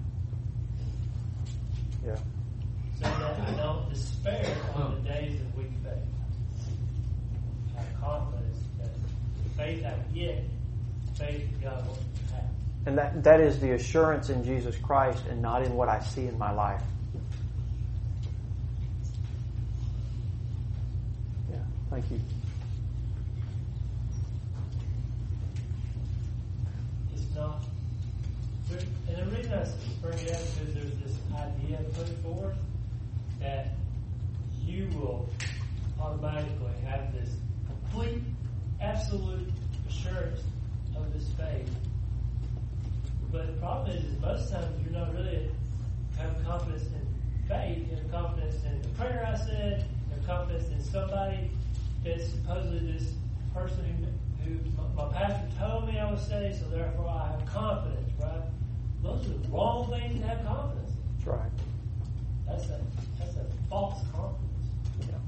Yeah. So that I don't despair on the days of weak faith. I have confidence that the faith I get, faith that God wants me to have. And that, that is the assurance in Jesus Christ and not in what I see in my life. Yeah, thank you. It's not. There, and the reason I bring it up is because there's this idea put forth that you will automatically have this complete, absolute assurance of this faith. But the problem is, is most times you're not really have confidence in faith. You have confidence in the prayer I said. You have confidence in somebody that's supposedly this person who, who my, my pastor told me I was saved, so therefore I have confidence, right? Those are the wrong things to have confidence in. That's right. That's a, that's a false confidence. Yeah.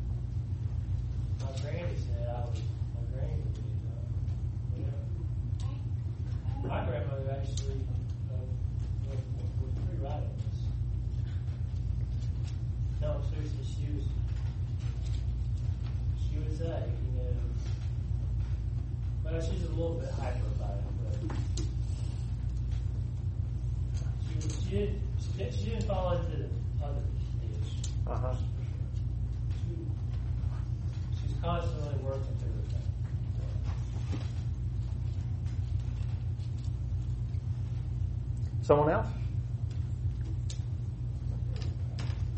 My granny said I was, my granny would be, uh, you know, my grandmother actually uh, was, was pretty right on this. No, seriously, she was, she would say, you know, well, she's a little bit hyper about it, but she, was, she, did, she, did, she didn't fall into the other ditch. Uh-huh. She, she's constantly working through her thing. Someone else?